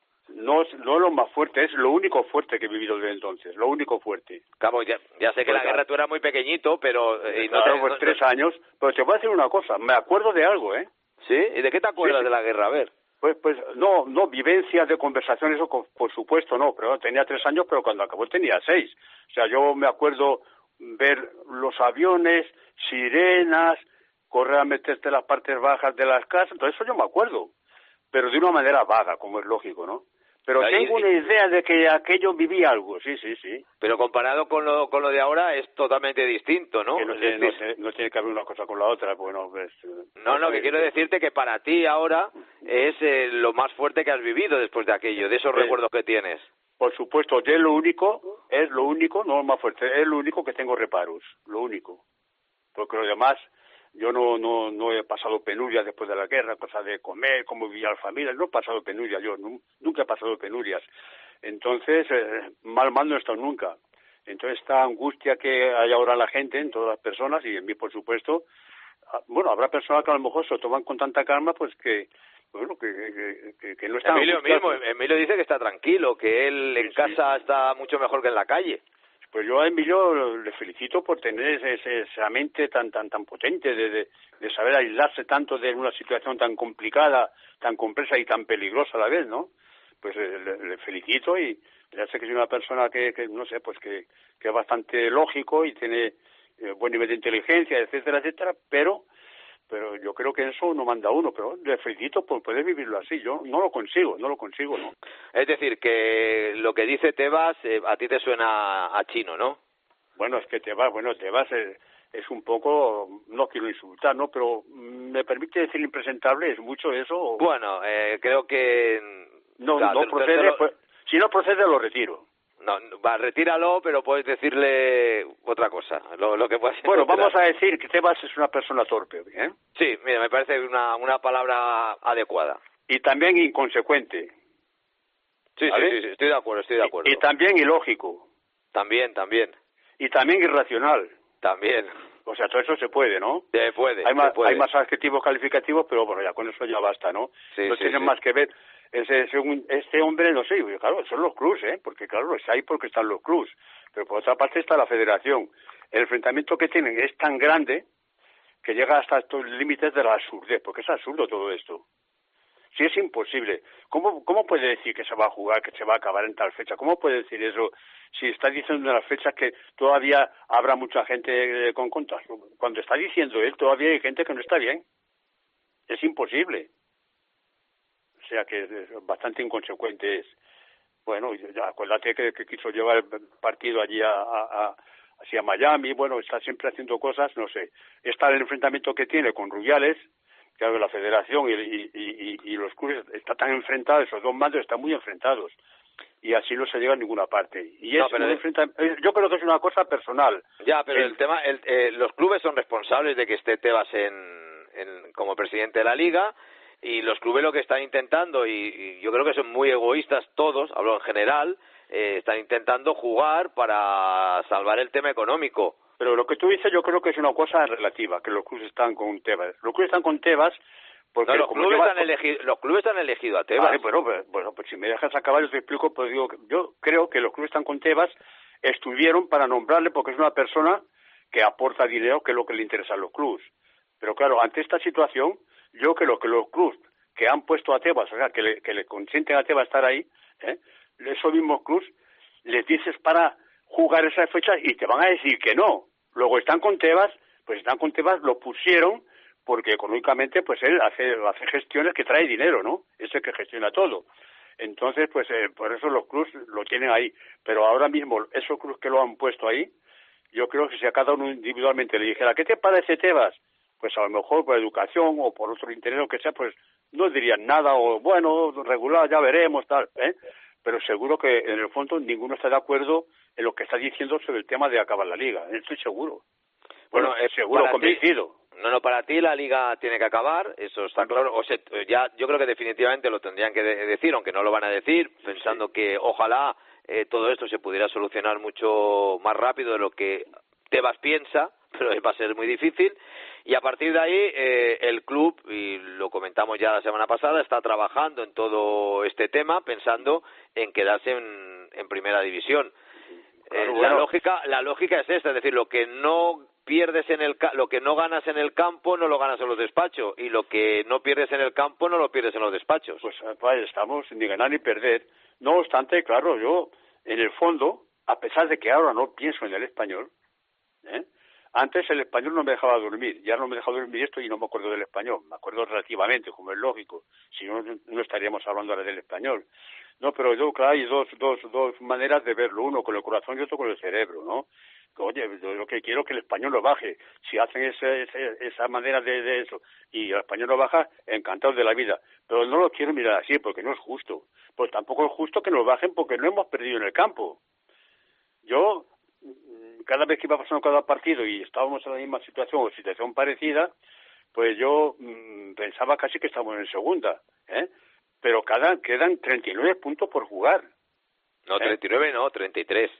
No es no lo más fuerte, es lo único fuerte que he vivido desde entonces, lo único fuerte. Claro, ya, ya sé que pues la guerra tú eras muy pequeñito, pero... Eh, no claro, te, pues no, tres no... años, pero te voy a decir una cosa, me acuerdo de algo, ¿eh? ¿Sí? ¿Y de qué te acuerdas sí, de la guerra? A ver. Pues, pues, no, no, vivencias de conversación, eso por supuesto no, pero tenía tres años, pero cuando acabó tenía seis. O sea, yo me acuerdo ver los aviones, sirenas, correr a meterte en las partes bajas de las casas, todo eso yo me acuerdo, pero de una manera vaga, como es lógico, ¿no? Pero ahí, tengo una idea de que aquello vivía algo, sí, sí, sí. Pero comparado con lo con lo de ahora es totalmente distinto, ¿no? Que no, tiene, no, tiene, no tiene que haber una cosa con la otra, bueno, pues... No, no, que quiero decirte que para ti ahora es eh, lo más fuerte que has vivido después de aquello, de esos eh, recuerdos que tienes. Por supuesto, yo es lo único, es lo único, no lo más fuerte, es lo único que tengo reparos, lo único. Porque lo demás... Yo no no no he pasado penurias después de la guerra, cosas de comer, cómo vivía la familia, no he pasado penurias, yo no, nunca he pasado penurias. Entonces, eh, mal mal no he estado nunca. Entonces, esta angustia que hay ahora la gente, en todas las personas, y en mí, por supuesto, bueno, habrá personas que a lo mejor se lo toman con tanta calma, pues que, bueno, que, que, que, que no están... Emilio mismo, Emilio dice que está tranquilo, que él en sí, casa sí. está mucho mejor que en la calle. Pues yo a Emilio le felicito por tener ese, esa mente tan tan tan potente de, de, de saber aislarse tanto de una situación tan complicada, tan compleja y tan peligrosa a la vez, ¿no? Pues le, le felicito y le hace que es una persona que, que no sé, pues que, que es bastante lógico y tiene eh, buen nivel de inteligencia, etcétera, etcétera, pero pero yo creo que eso no manda uno, pero le felicito por poder vivirlo así. Yo no lo consigo, no lo consigo, ¿no? Es decir, que lo que dice Tebas eh, a ti te suena a chino, ¿no? Bueno, es que Tebas, bueno, Tebas es, es un poco, no quiero insultar, ¿no? Pero me permite decir impresentable, ¿es mucho eso? Bueno, eh, creo que... No, claro, no procede, lo... pues, si no procede lo retiro. No, va, retíralo, pero puedes decirle otra cosa. Lo, lo que puedas bueno, vamos a decir que Tebas es una persona torpe, ¿eh? Sí, mira, me parece una, una palabra adecuada. Y también inconsecuente. Sí, ¿vale? sí, sí, sí, estoy de acuerdo, estoy de acuerdo. Y, y también ilógico. También, también. Y también irracional. También. O sea, todo eso se puede, ¿no? Se puede, hay más, se puede. Hay más adjetivos calificativos, pero bueno, ya con eso ya basta, ¿no? Sí, no sí, tienen sí. más que ver. Ese, según este hombre, no sé, claro, son los clubs, ¿eh? Porque claro, está ahí porque están los clubs. Pero por otra parte está la federación. El enfrentamiento que tienen es tan grande que llega hasta estos límites de la absurdez, porque es absurdo todo esto. Si es imposible, ¿cómo, ¿cómo puede decir que se va a jugar, que se va a acabar en tal fecha? ¿Cómo puede decir eso si está diciendo en las fechas que todavía habrá mucha gente con contagio? Cuando está diciendo él, todavía hay gente que no está bien. Es imposible. O sea que es bastante inconsecuente es. Bueno, ya acuérdate que, que quiso llevar el partido allí a, a, a, hacia Miami, bueno, está siempre haciendo cosas, no sé. Está el enfrentamiento que tiene con Rubiales, claro, la federación y, y, y, y los clubes están tan enfrentados, esos dos mandos están muy enfrentados, y así no se llega a ninguna parte. Y es no, pero un el... enfrentamiento, yo creo que es una cosa personal. Ya, pero el, el tema, el, eh, los clubes son responsables de que esté Tebas en, en, como presidente de la Liga, y los clubes lo que están intentando, y, y yo creo que son muy egoístas todos, hablo en general, eh, están intentando jugar para salvar el tema económico. Pero lo que tú dices yo creo que es una cosa relativa, que los clubes están con Tebas. Los clubes están con Tebas porque... No, los, como clubes lleva... han elegido, los clubes han elegido a Tebas. Vale, bueno, pues, bueno, pues si me dejas acabar yo te explico, pues digo, yo creo que los clubes están con Tebas, estuvieron para nombrarle porque es una persona que aporta dinero, que es lo que le interesa a los clubes. Pero claro, ante esta situación, yo creo que los clubes que han puesto a Tebas, o sea, que le, que le consienten a Tebas estar ahí, ¿eh? Esos mismos clubes les dices para jugar esas fechas y te van a decir que no. Luego están con Tebas, pues están con Tebas, lo pusieron porque económicamente pues él hace, hace gestiones que trae dinero, ¿no? Es el que gestiona todo. Entonces, pues eh, por eso los clubes lo tienen ahí. Pero ahora mismo, esos clubes que lo han puesto ahí, yo creo que si a cada uno individualmente le dijera, ¿qué te parece Tebas? Pues a lo mejor por educación o por otro interés o que sea, pues no dirían nada, o bueno, regular, ya veremos, tal, ¿eh? Pero seguro que en el fondo ninguno está de acuerdo en lo que está diciendo sobre el tema de acabar la liga, estoy seguro. Bueno, Bueno, es seguro, convencido. Ti, no, no, para ti la liga tiene que acabar, eso está claro. O sea, ya, yo creo que definitivamente lo tendrían que de- decir, aunque no lo van a decir, pensando sí. que ojalá eh, todo esto se pudiera solucionar mucho más rápido de lo que Tebas piensa, pero va a ser muy difícil. Y a partir de ahí, eh, el club, y lo comentamos ya la semana pasada, está trabajando en todo este tema, pensando en quedarse en, en primera división. Claro, eh, bueno. La lógica, la lógica es esta, es decir, lo que no pierdes en el, lo que no ganas en el campo no lo ganas en los despachos, y lo que no pierdes en el campo no lo pierdes en los despachos. Pues vaya, estamos ni ganar ni perder. No obstante, claro, yo en el fondo, a pesar de que ahora no pienso en el Español, ¿eh? Antes el Español no me dejaba dormir, ya no me deja dormir esto y no me acuerdo del Español, me acuerdo relativamente, como es lógico, si no, no estaríamos hablando ahora del Español. No, pero yo, claro, hay dos, dos, dos maneras de verlo, uno con el corazón y otro con el cerebro, ¿no? Oye, yo lo que quiero es que el español lo baje, si hacen ese, ese, esa manera de, de eso y el español lo baja, encantados de la vida, pero no lo quiero mirar así porque no es justo, pues tampoco es justo que nos bajen porque no hemos perdido en el campo. Yo... cada vez que iba pasando cada partido y estábamos en la misma situación o situación parecida, pues yo mmm, pensaba casi que estábamos en segunda, ¿eh? Pero cada, quedan treinta y nueve puntos por jugar. No, ¿eh? treinta y nueve no, treinta y tres.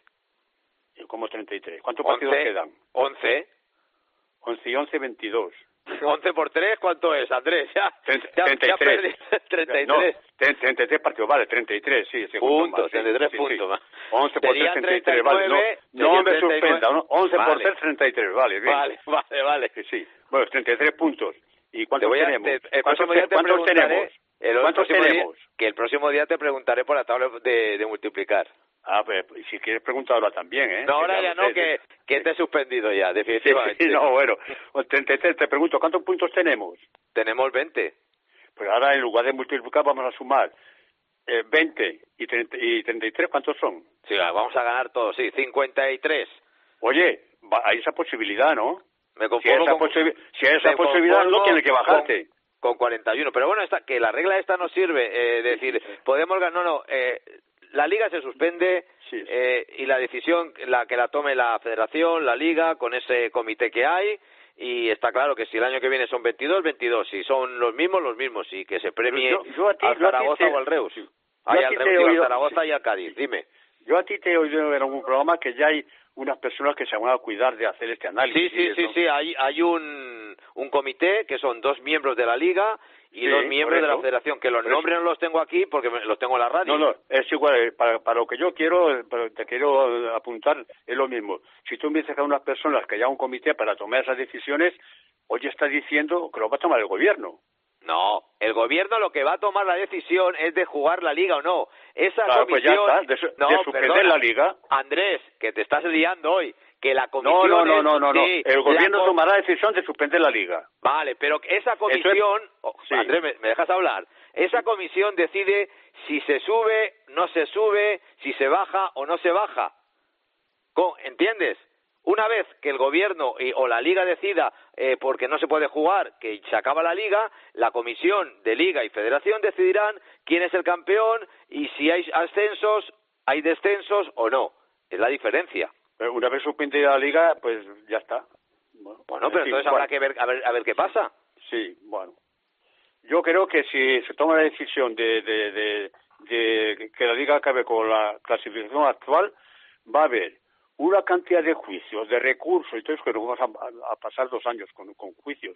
¿Cómo treinta y tres? ¿Cuántos partidos quedan? once. once y once, veintidós. once por tres, ¿cuánto es, Andrés? Ya, treinta, ya, treinta y tres. Ya treinta y tres. No, treinta y tres partidos, vale, treinta y tres, sí. Puntos, más, treinta y tres sí, puntos sí. más. once por tres, treinta y tres, vale. No, no me suspenda, ¿no? once vale. por tres, treinta y tres, vale. Bien. Vale, vale, vale. Sí, sí. Bueno, treinta y tres puntos. ¿Y cuántos a, tenemos? Te, el ¿Cuántos, te ¿cuántos tenemos? El ¿Cuántos tenemos? Día, que el próximo día te preguntaré por la tabla de, de multiplicar. Ah, pues si quieres preguntar ahora también, ¿eh? No, ahora ya no, que, que te he suspendido ya, definitivamente. Sí, no, bueno, treinta y tres, te pregunto, ¿cuántos puntos tenemos? Tenemos veinte. Pues ahora en lugar de multiplicar vamos a sumar eh, veinte y, treinta, y treinta y tres, ¿cuántos son? Sí, vamos a ganar todos, sí, cincuenta y tres. Oye, hay esa posibilidad, ¿no? Me conformo si hay esa, con, posibi si hay esa posibilidad, no tiene que bajarte. Con, con cuarenta y uno, pero bueno, esta, que la regla esta no sirve, eh, decir, podemos ganar, no, no, eh, la liga se suspende sí, sí. Eh, y la decisión la que la tome la federación, la liga, con ese comité que hay, y está claro que si el año que viene son veintidós, veintidós, si son los mismos, los mismos, y que se premie yo, yo a ti, al Zaragoza o al Reus. Sí. Hay al Reus, al Zaragoza y al Cádiz, dime. Yo a ti te he oído en algún programa que ya hay unas personas que se van a cuidar de hacer este análisis. Sí, sí, sí, sí, hay, hay un, un comité que son dos miembros de la Liga y sí, dos miembros de la Federación, que los nombres no los tengo aquí porque los tengo en la radio. No, no, es igual, para, para lo que yo quiero, pero te quiero apuntar, es lo mismo. Si tú me dices que hay unas personas que haya un comité para tomar esas decisiones, hoy estás diciendo que lo va a tomar el gobierno. No, el gobierno lo que va a tomar la decisión es de jugar la Liga o no. Esa claro, comisión... pues ya está, de, su, no, de suspender perdona, la Liga. Andrés, que te estás liando hoy, que la comisión... No, no, no, no, no, sí, no. El gobierno la... tomará la decisión de suspender la Liga. Vale, pero esa comisión... Entonces, oh, sí. Andrés, ¿me, ¿me dejas hablar? Esa comisión decide si se sube, no se sube, si se baja o no se baja. ¿Entiendes? Una vez que el gobierno y, o la Liga decida, eh, porque no se puede jugar, que se acaba la Liga, la comisión de Liga y Federación decidirán quién es el campeón y si hay ascensos, hay descensos o no. Es la diferencia. Pero una vez suspendida la Liga, pues ya está. Bueno, bueno pero entonces bueno. habrá que ver a, ver a ver qué pasa. Sí, bueno. Yo creo que si se toma la decisión de, de, de, de que la Liga acabe con la clasificación actual, va a haber una cantidad de juicios, de recursos, y entonces que nos vamos a, a pasar dos años con, con juicios.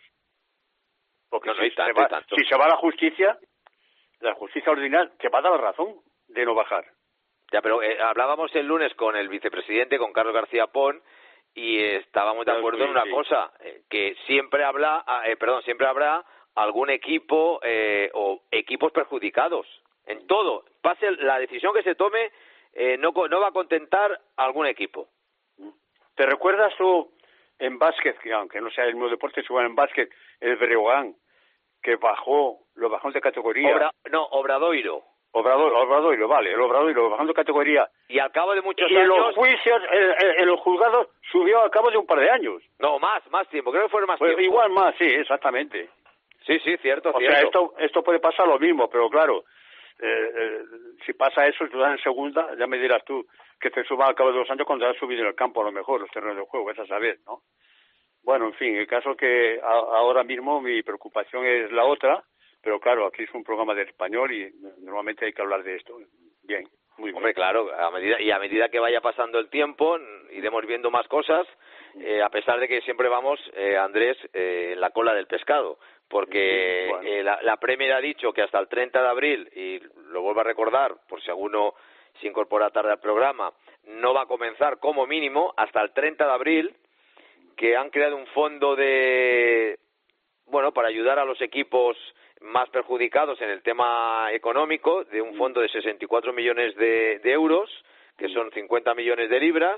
Porque no, si, no hay se tanto, va, tanto. si se va a la justicia, la justicia ordinaria te va a dar la razón de no bajar. Ya, pero eh, hablábamos el lunes con el vicepresidente, con Carlos García Pon, y eh, estábamos de acuerdo sí, en una sí. cosa, eh, que siempre habla, eh, perdón, siempre habrá algún equipo eh, o equipos perjudicados. En todo, pase la decisión que se tome, Eh, no, no va a contentar a algún equipo. ¿Te recuerdas tú en básquet, que aunque no sea el mismo deporte, se en básquet, el Breogán, que bajó, lo bajó de categoría? Obra, no, Obradoiro. Obrador, Obradoiro, vale, el Obradoiro, bajando de categoría. Y al cabo de muchos y años... Y en los juicios, en, en los juzgados, subió al cabo de un par de años. No, más, más tiempo, creo que fueron más pues tiempo. Igual más, sí, exactamente. Sí, sí, cierto, o cierto. sea, esto, esto puede pasar lo mismo, pero claro... Eh, eh, si pasa eso, tú das en segunda, ya me dirás tú que te suban al cabo de dos años cuando has subido en el campo a lo mejor los terrenos de juego, es a saber, ¿no? Bueno, en fin, el caso que a, ahora mismo mi preocupación es la otra, pero claro, aquí es un programa de español y normalmente hay que hablar de esto. Bien, muy bien. Hombre, claro, a medida, y a medida que vaya pasando el tiempo, iremos viendo más cosas, eh, a pesar de que siempre vamos, eh, Andrés, eh, en la cola del pescado. Porque bueno. eh, la, la Premier ha dicho que hasta el treinta de abril, y lo vuelvo a recordar, por si alguno se incorpora tarde al programa, no va a comenzar como mínimo hasta el treinta de abril, que han creado un fondo de, bueno, para ayudar a los equipos más perjudicados en el tema económico, de un fondo de sesenta y cuatro millones de, de euros, que son cincuenta millones de libras,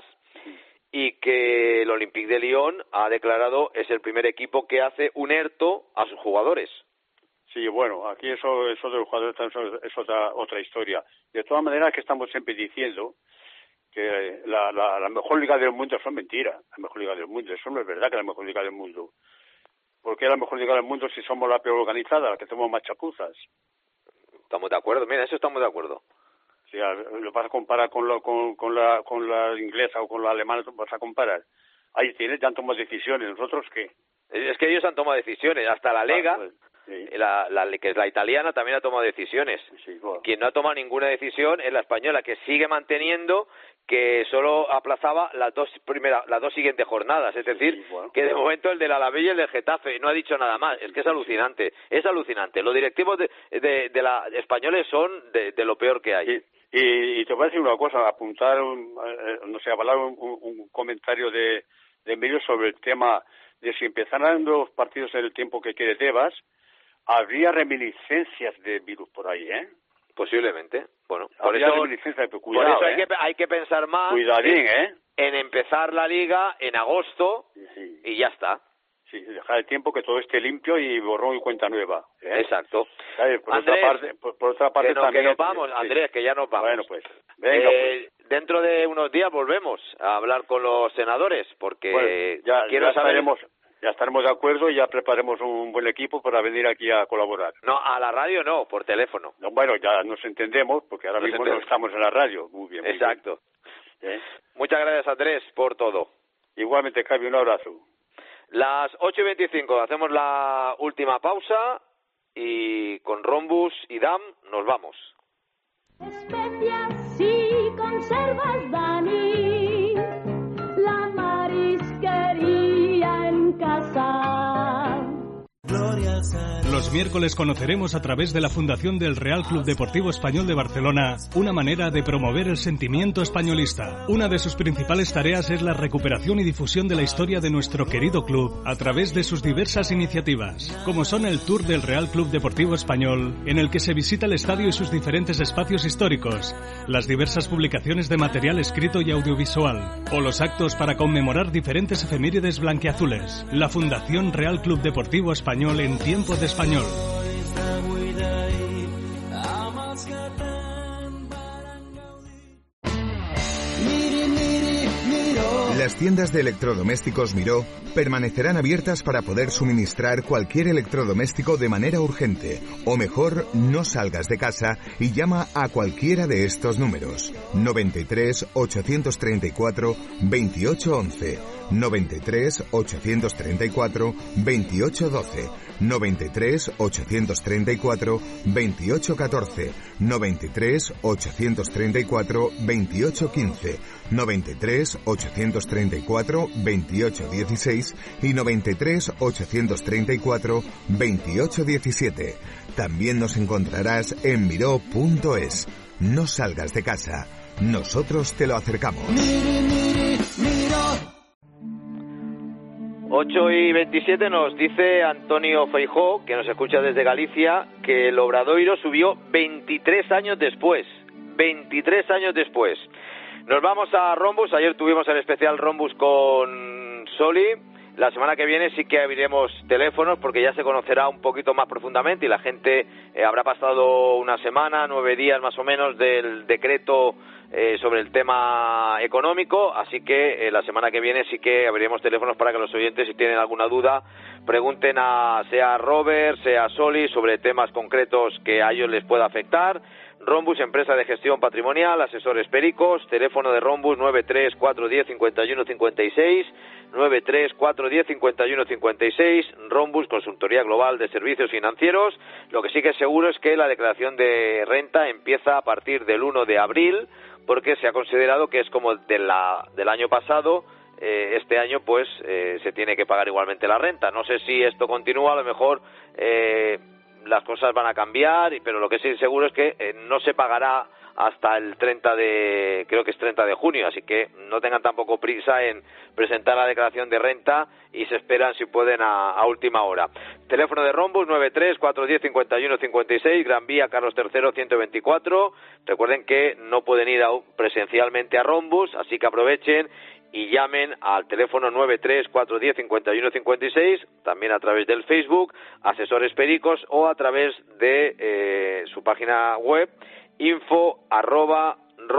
y que el Olympique de Lyon ha declarado es el primer equipo que hace un ERTO a sus jugadores. Sí, bueno, aquí eso, eso de los jugadores es otra, otra historia. De todas maneras, que estamos siempre diciendo que la, la, la mejor liga del mundo son mentiras. La mejor liga del mundo, eso no es verdad que es la mejor liga del mundo. ¿Por qué es la mejor liga del mundo si somos la peor organizada, la que tenemos más chapuzas? Estamos de acuerdo, mira, eso estamos de acuerdo. Si lo vas a comparar con, lo, con, con, la, con la inglesa o con la alemana, vas a comparar. Ahí tienes, ya han tomado decisiones. ¿Nosotros qué? Es que ellos han tomado decisiones. Hasta la Lega, ah, pues, sí. la, la, que es la italiana, también ha tomado decisiones. Sí, bueno. Quien no ha tomado ninguna decisión es la española, que sigue manteniendo que solo aplazaba las dos primeras, las dos siguientes jornadas. Es decir, sí, bueno. que de momento el del Alavés y el del Getafe no ha dicho nada más. Es que es alucinante. Es alucinante. Los directivos de, de, de la españoles son de, de lo peor que hay. Sí. Y, y te voy a decir una cosa, apuntar, un, eh, no sé, avalar un, un, un comentario de, de Emilio sobre el tema de si empezaran los partidos en el tiempo que quiere Tebas, habría reminiscencias de virus por ahí, ¿eh? Posiblemente. Bueno, por habría eso, reminiscencias, pero cuidado, por eso hay, ¿eh? que, hay que pensar más Cuidadín, en, ¿eh? en empezar la liga en agosto sí. y ya está. Sí, dejar el tiempo que todo esté limpio y borrón y cuenta nueva. ¿eh? Exacto. ¿Sabes? Por, Andrés, otra parte, por, por otra parte que no, también... que nos vamos, sí. Andrés, que ya nos vamos. Bueno, pues, venga, eh, pues. Dentro de unos días volvemos a hablar con los senadores, porque bueno, ya, quiero ya saber... Estaremos, ya estaremos de acuerdo y ya preparemos un buen equipo para venir aquí a colaborar. No, a la radio no, por teléfono. No, bueno, ya nos entendemos, porque ahora nos mismo entendemos. no estamos en la radio. Muy bien, muy Exacto. bien. ¿Eh? Muchas gracias, Andrés, por todo. Igualmente, Javi, un abrazo. Las ocho y veinticinco, hacemos la última pausa y con Rombus y Dam nos vamos. Especias y conservas, Dani, la marisquería en casa. Los miércoles conoceremos a través de la Fundación del Real Club Deportivo Español de Barcelona una manera de promover el sentimiento españolista. Una de sus principales tareas es la recuperación y difusión de la historia de nuestro querido club a través de sus diversas iniciativas, como son el Tour del Real Club Deportivo Español, en el que se visita el estadio y sus diferentes espacios históricos, las diversas publicaciones de material escrito y audiovisual, o los actos para conmemorar diferentes efemérides blanquiazules. La Fundación Real Club Deportivo Español en tiempo de español. Las tiendas de electrodomésticos Miró permanecerán abiertas para poder suministrar cualquier electrodoméstico de manera urgente. O mejor, no salgas de casa y llama a cualquiera de estos números. noventa y tres, ochocientos treinta y cuatro, veintiocho once, noventa y tres, ochocientos treinta y cuatro, veintiocho doce, noventa y tres, ochocientos treinta y cuatro, veintiocho catorce, noventa y tres, ochocientos treinta y cuatro, veintiocho quince, noventa y tres, ochocientos treinta y cuatro, veintiocho dieciséis y noventa y tres, ochocientos treinta y cuatro, veintiocho diecisiete. También nos encontrarás en miró punto es. No salgas de casa, nosotros te lo acercamos. ocho y veintisiete nos dice Antonio Feijóo, que nos escucha desde Galicia, que el Obradoiro subió veintitrés años después. veintitrés años después. Nos vamos a Rombus. Ayer tuvimos el especial Rombus con Soli. La semana que viene sí que abriremos teléfonos porque ya se conocerá un poquito más profundamente y la gente eh, habrá pasado una semana, nueve días más o menos del decreto eh, sobre el tema económico, así que eh, la semana que viene sí que abriremos teléfonos para que los oyentes, si tienen alguna duda, pregunten a sea a Robert, sea a Soli sobre temas concretos que a ellos les pueda afectar. Rombus, empresa de gestión patrimonial, asesores pericos, teléfono de Rombus nueve tres cuatro uno cero cinco uno cinco seis, nueve tres cuatro uno cero cinco uno cinco seis, Rombus, consultoría global de servicios financieros. Lo que sí que es seguro es que la declaración de renta empieza a partir del uno de abril, porque se ha considerado que es como de la, del año pasado. Eh, este año pues eh, se tiene que pagar igualmente la renta. No sé si esto continúa, a lo mejor eh, las cosas van a cambiar, pero lo que sí seguro es que eh, no se pagará hasta el treinta de, creo que es treinta de junio, así que no tengan tampoco prisa en presentar la declaración de renta y se esperan si pueden a, a última hora. Teléfono de Rombus nueve tres cuatro uno cero cinco uno cinco seis, Gran Vía Carlos tercero ciento veinticuatro. Recuerden que no pueden ir a, presencialmente a Rombus, así que aprovechen y llamen al teléfono nueve tres cuatro uno cero cinco uno cinco seis, también a través del Facebook, Asesores Pericos, o a través de eh, su página web, info arroba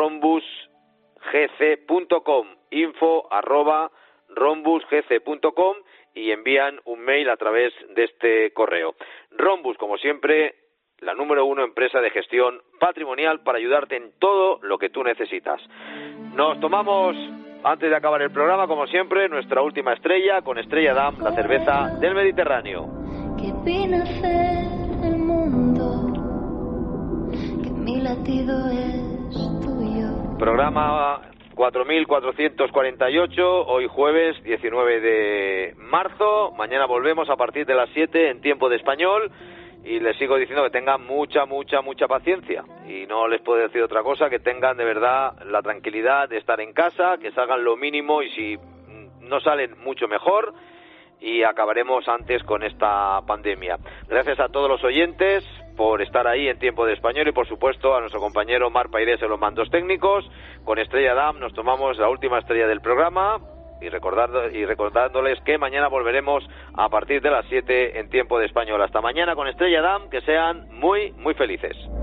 rombusgc.com, info arroba rombusgc.com, y envían un mail a través de este correo. Rombus, como siempre, la número uno empresa de gestión patrimonial para ayudarte en todo lo que tú necesitas. Nos tomamos, antes de acabar el programa, como siempre, nuestra última estrella, con Estrella Damm, la cerveza del Mediterráneo. Que vine a hacer el mundo, que mi latido es tuyo. Programa cuatro mil cuatrocientos cuarenta y ocho, hoy jueves diecinueve de marzo. Mañana volvemos a partir de las siete en tiempo de español. Y les sigo diciendo que tengan mucha, mucha, mucha paciencia. Y no les puedo decir otra cosa, que tengan de verdad la tranquilidad de estar en casa, que salgan lo mínimo y si no salen mucho mejor. Y acabaremos antes con esta pandemia. Gracias a todos los oyentes por estar ahí en tiempo de español y por supuesto a nuestro compañero Mar Pairés en los mandos técnicos. Con Estrella Damm nos tomamos la última estrella del programa. Y, recordando, y recordándoles que mañana volveremos a partir de las siete en tiempo de español. Hasta mañana con Estrella Damm, que sean muy, muy felices.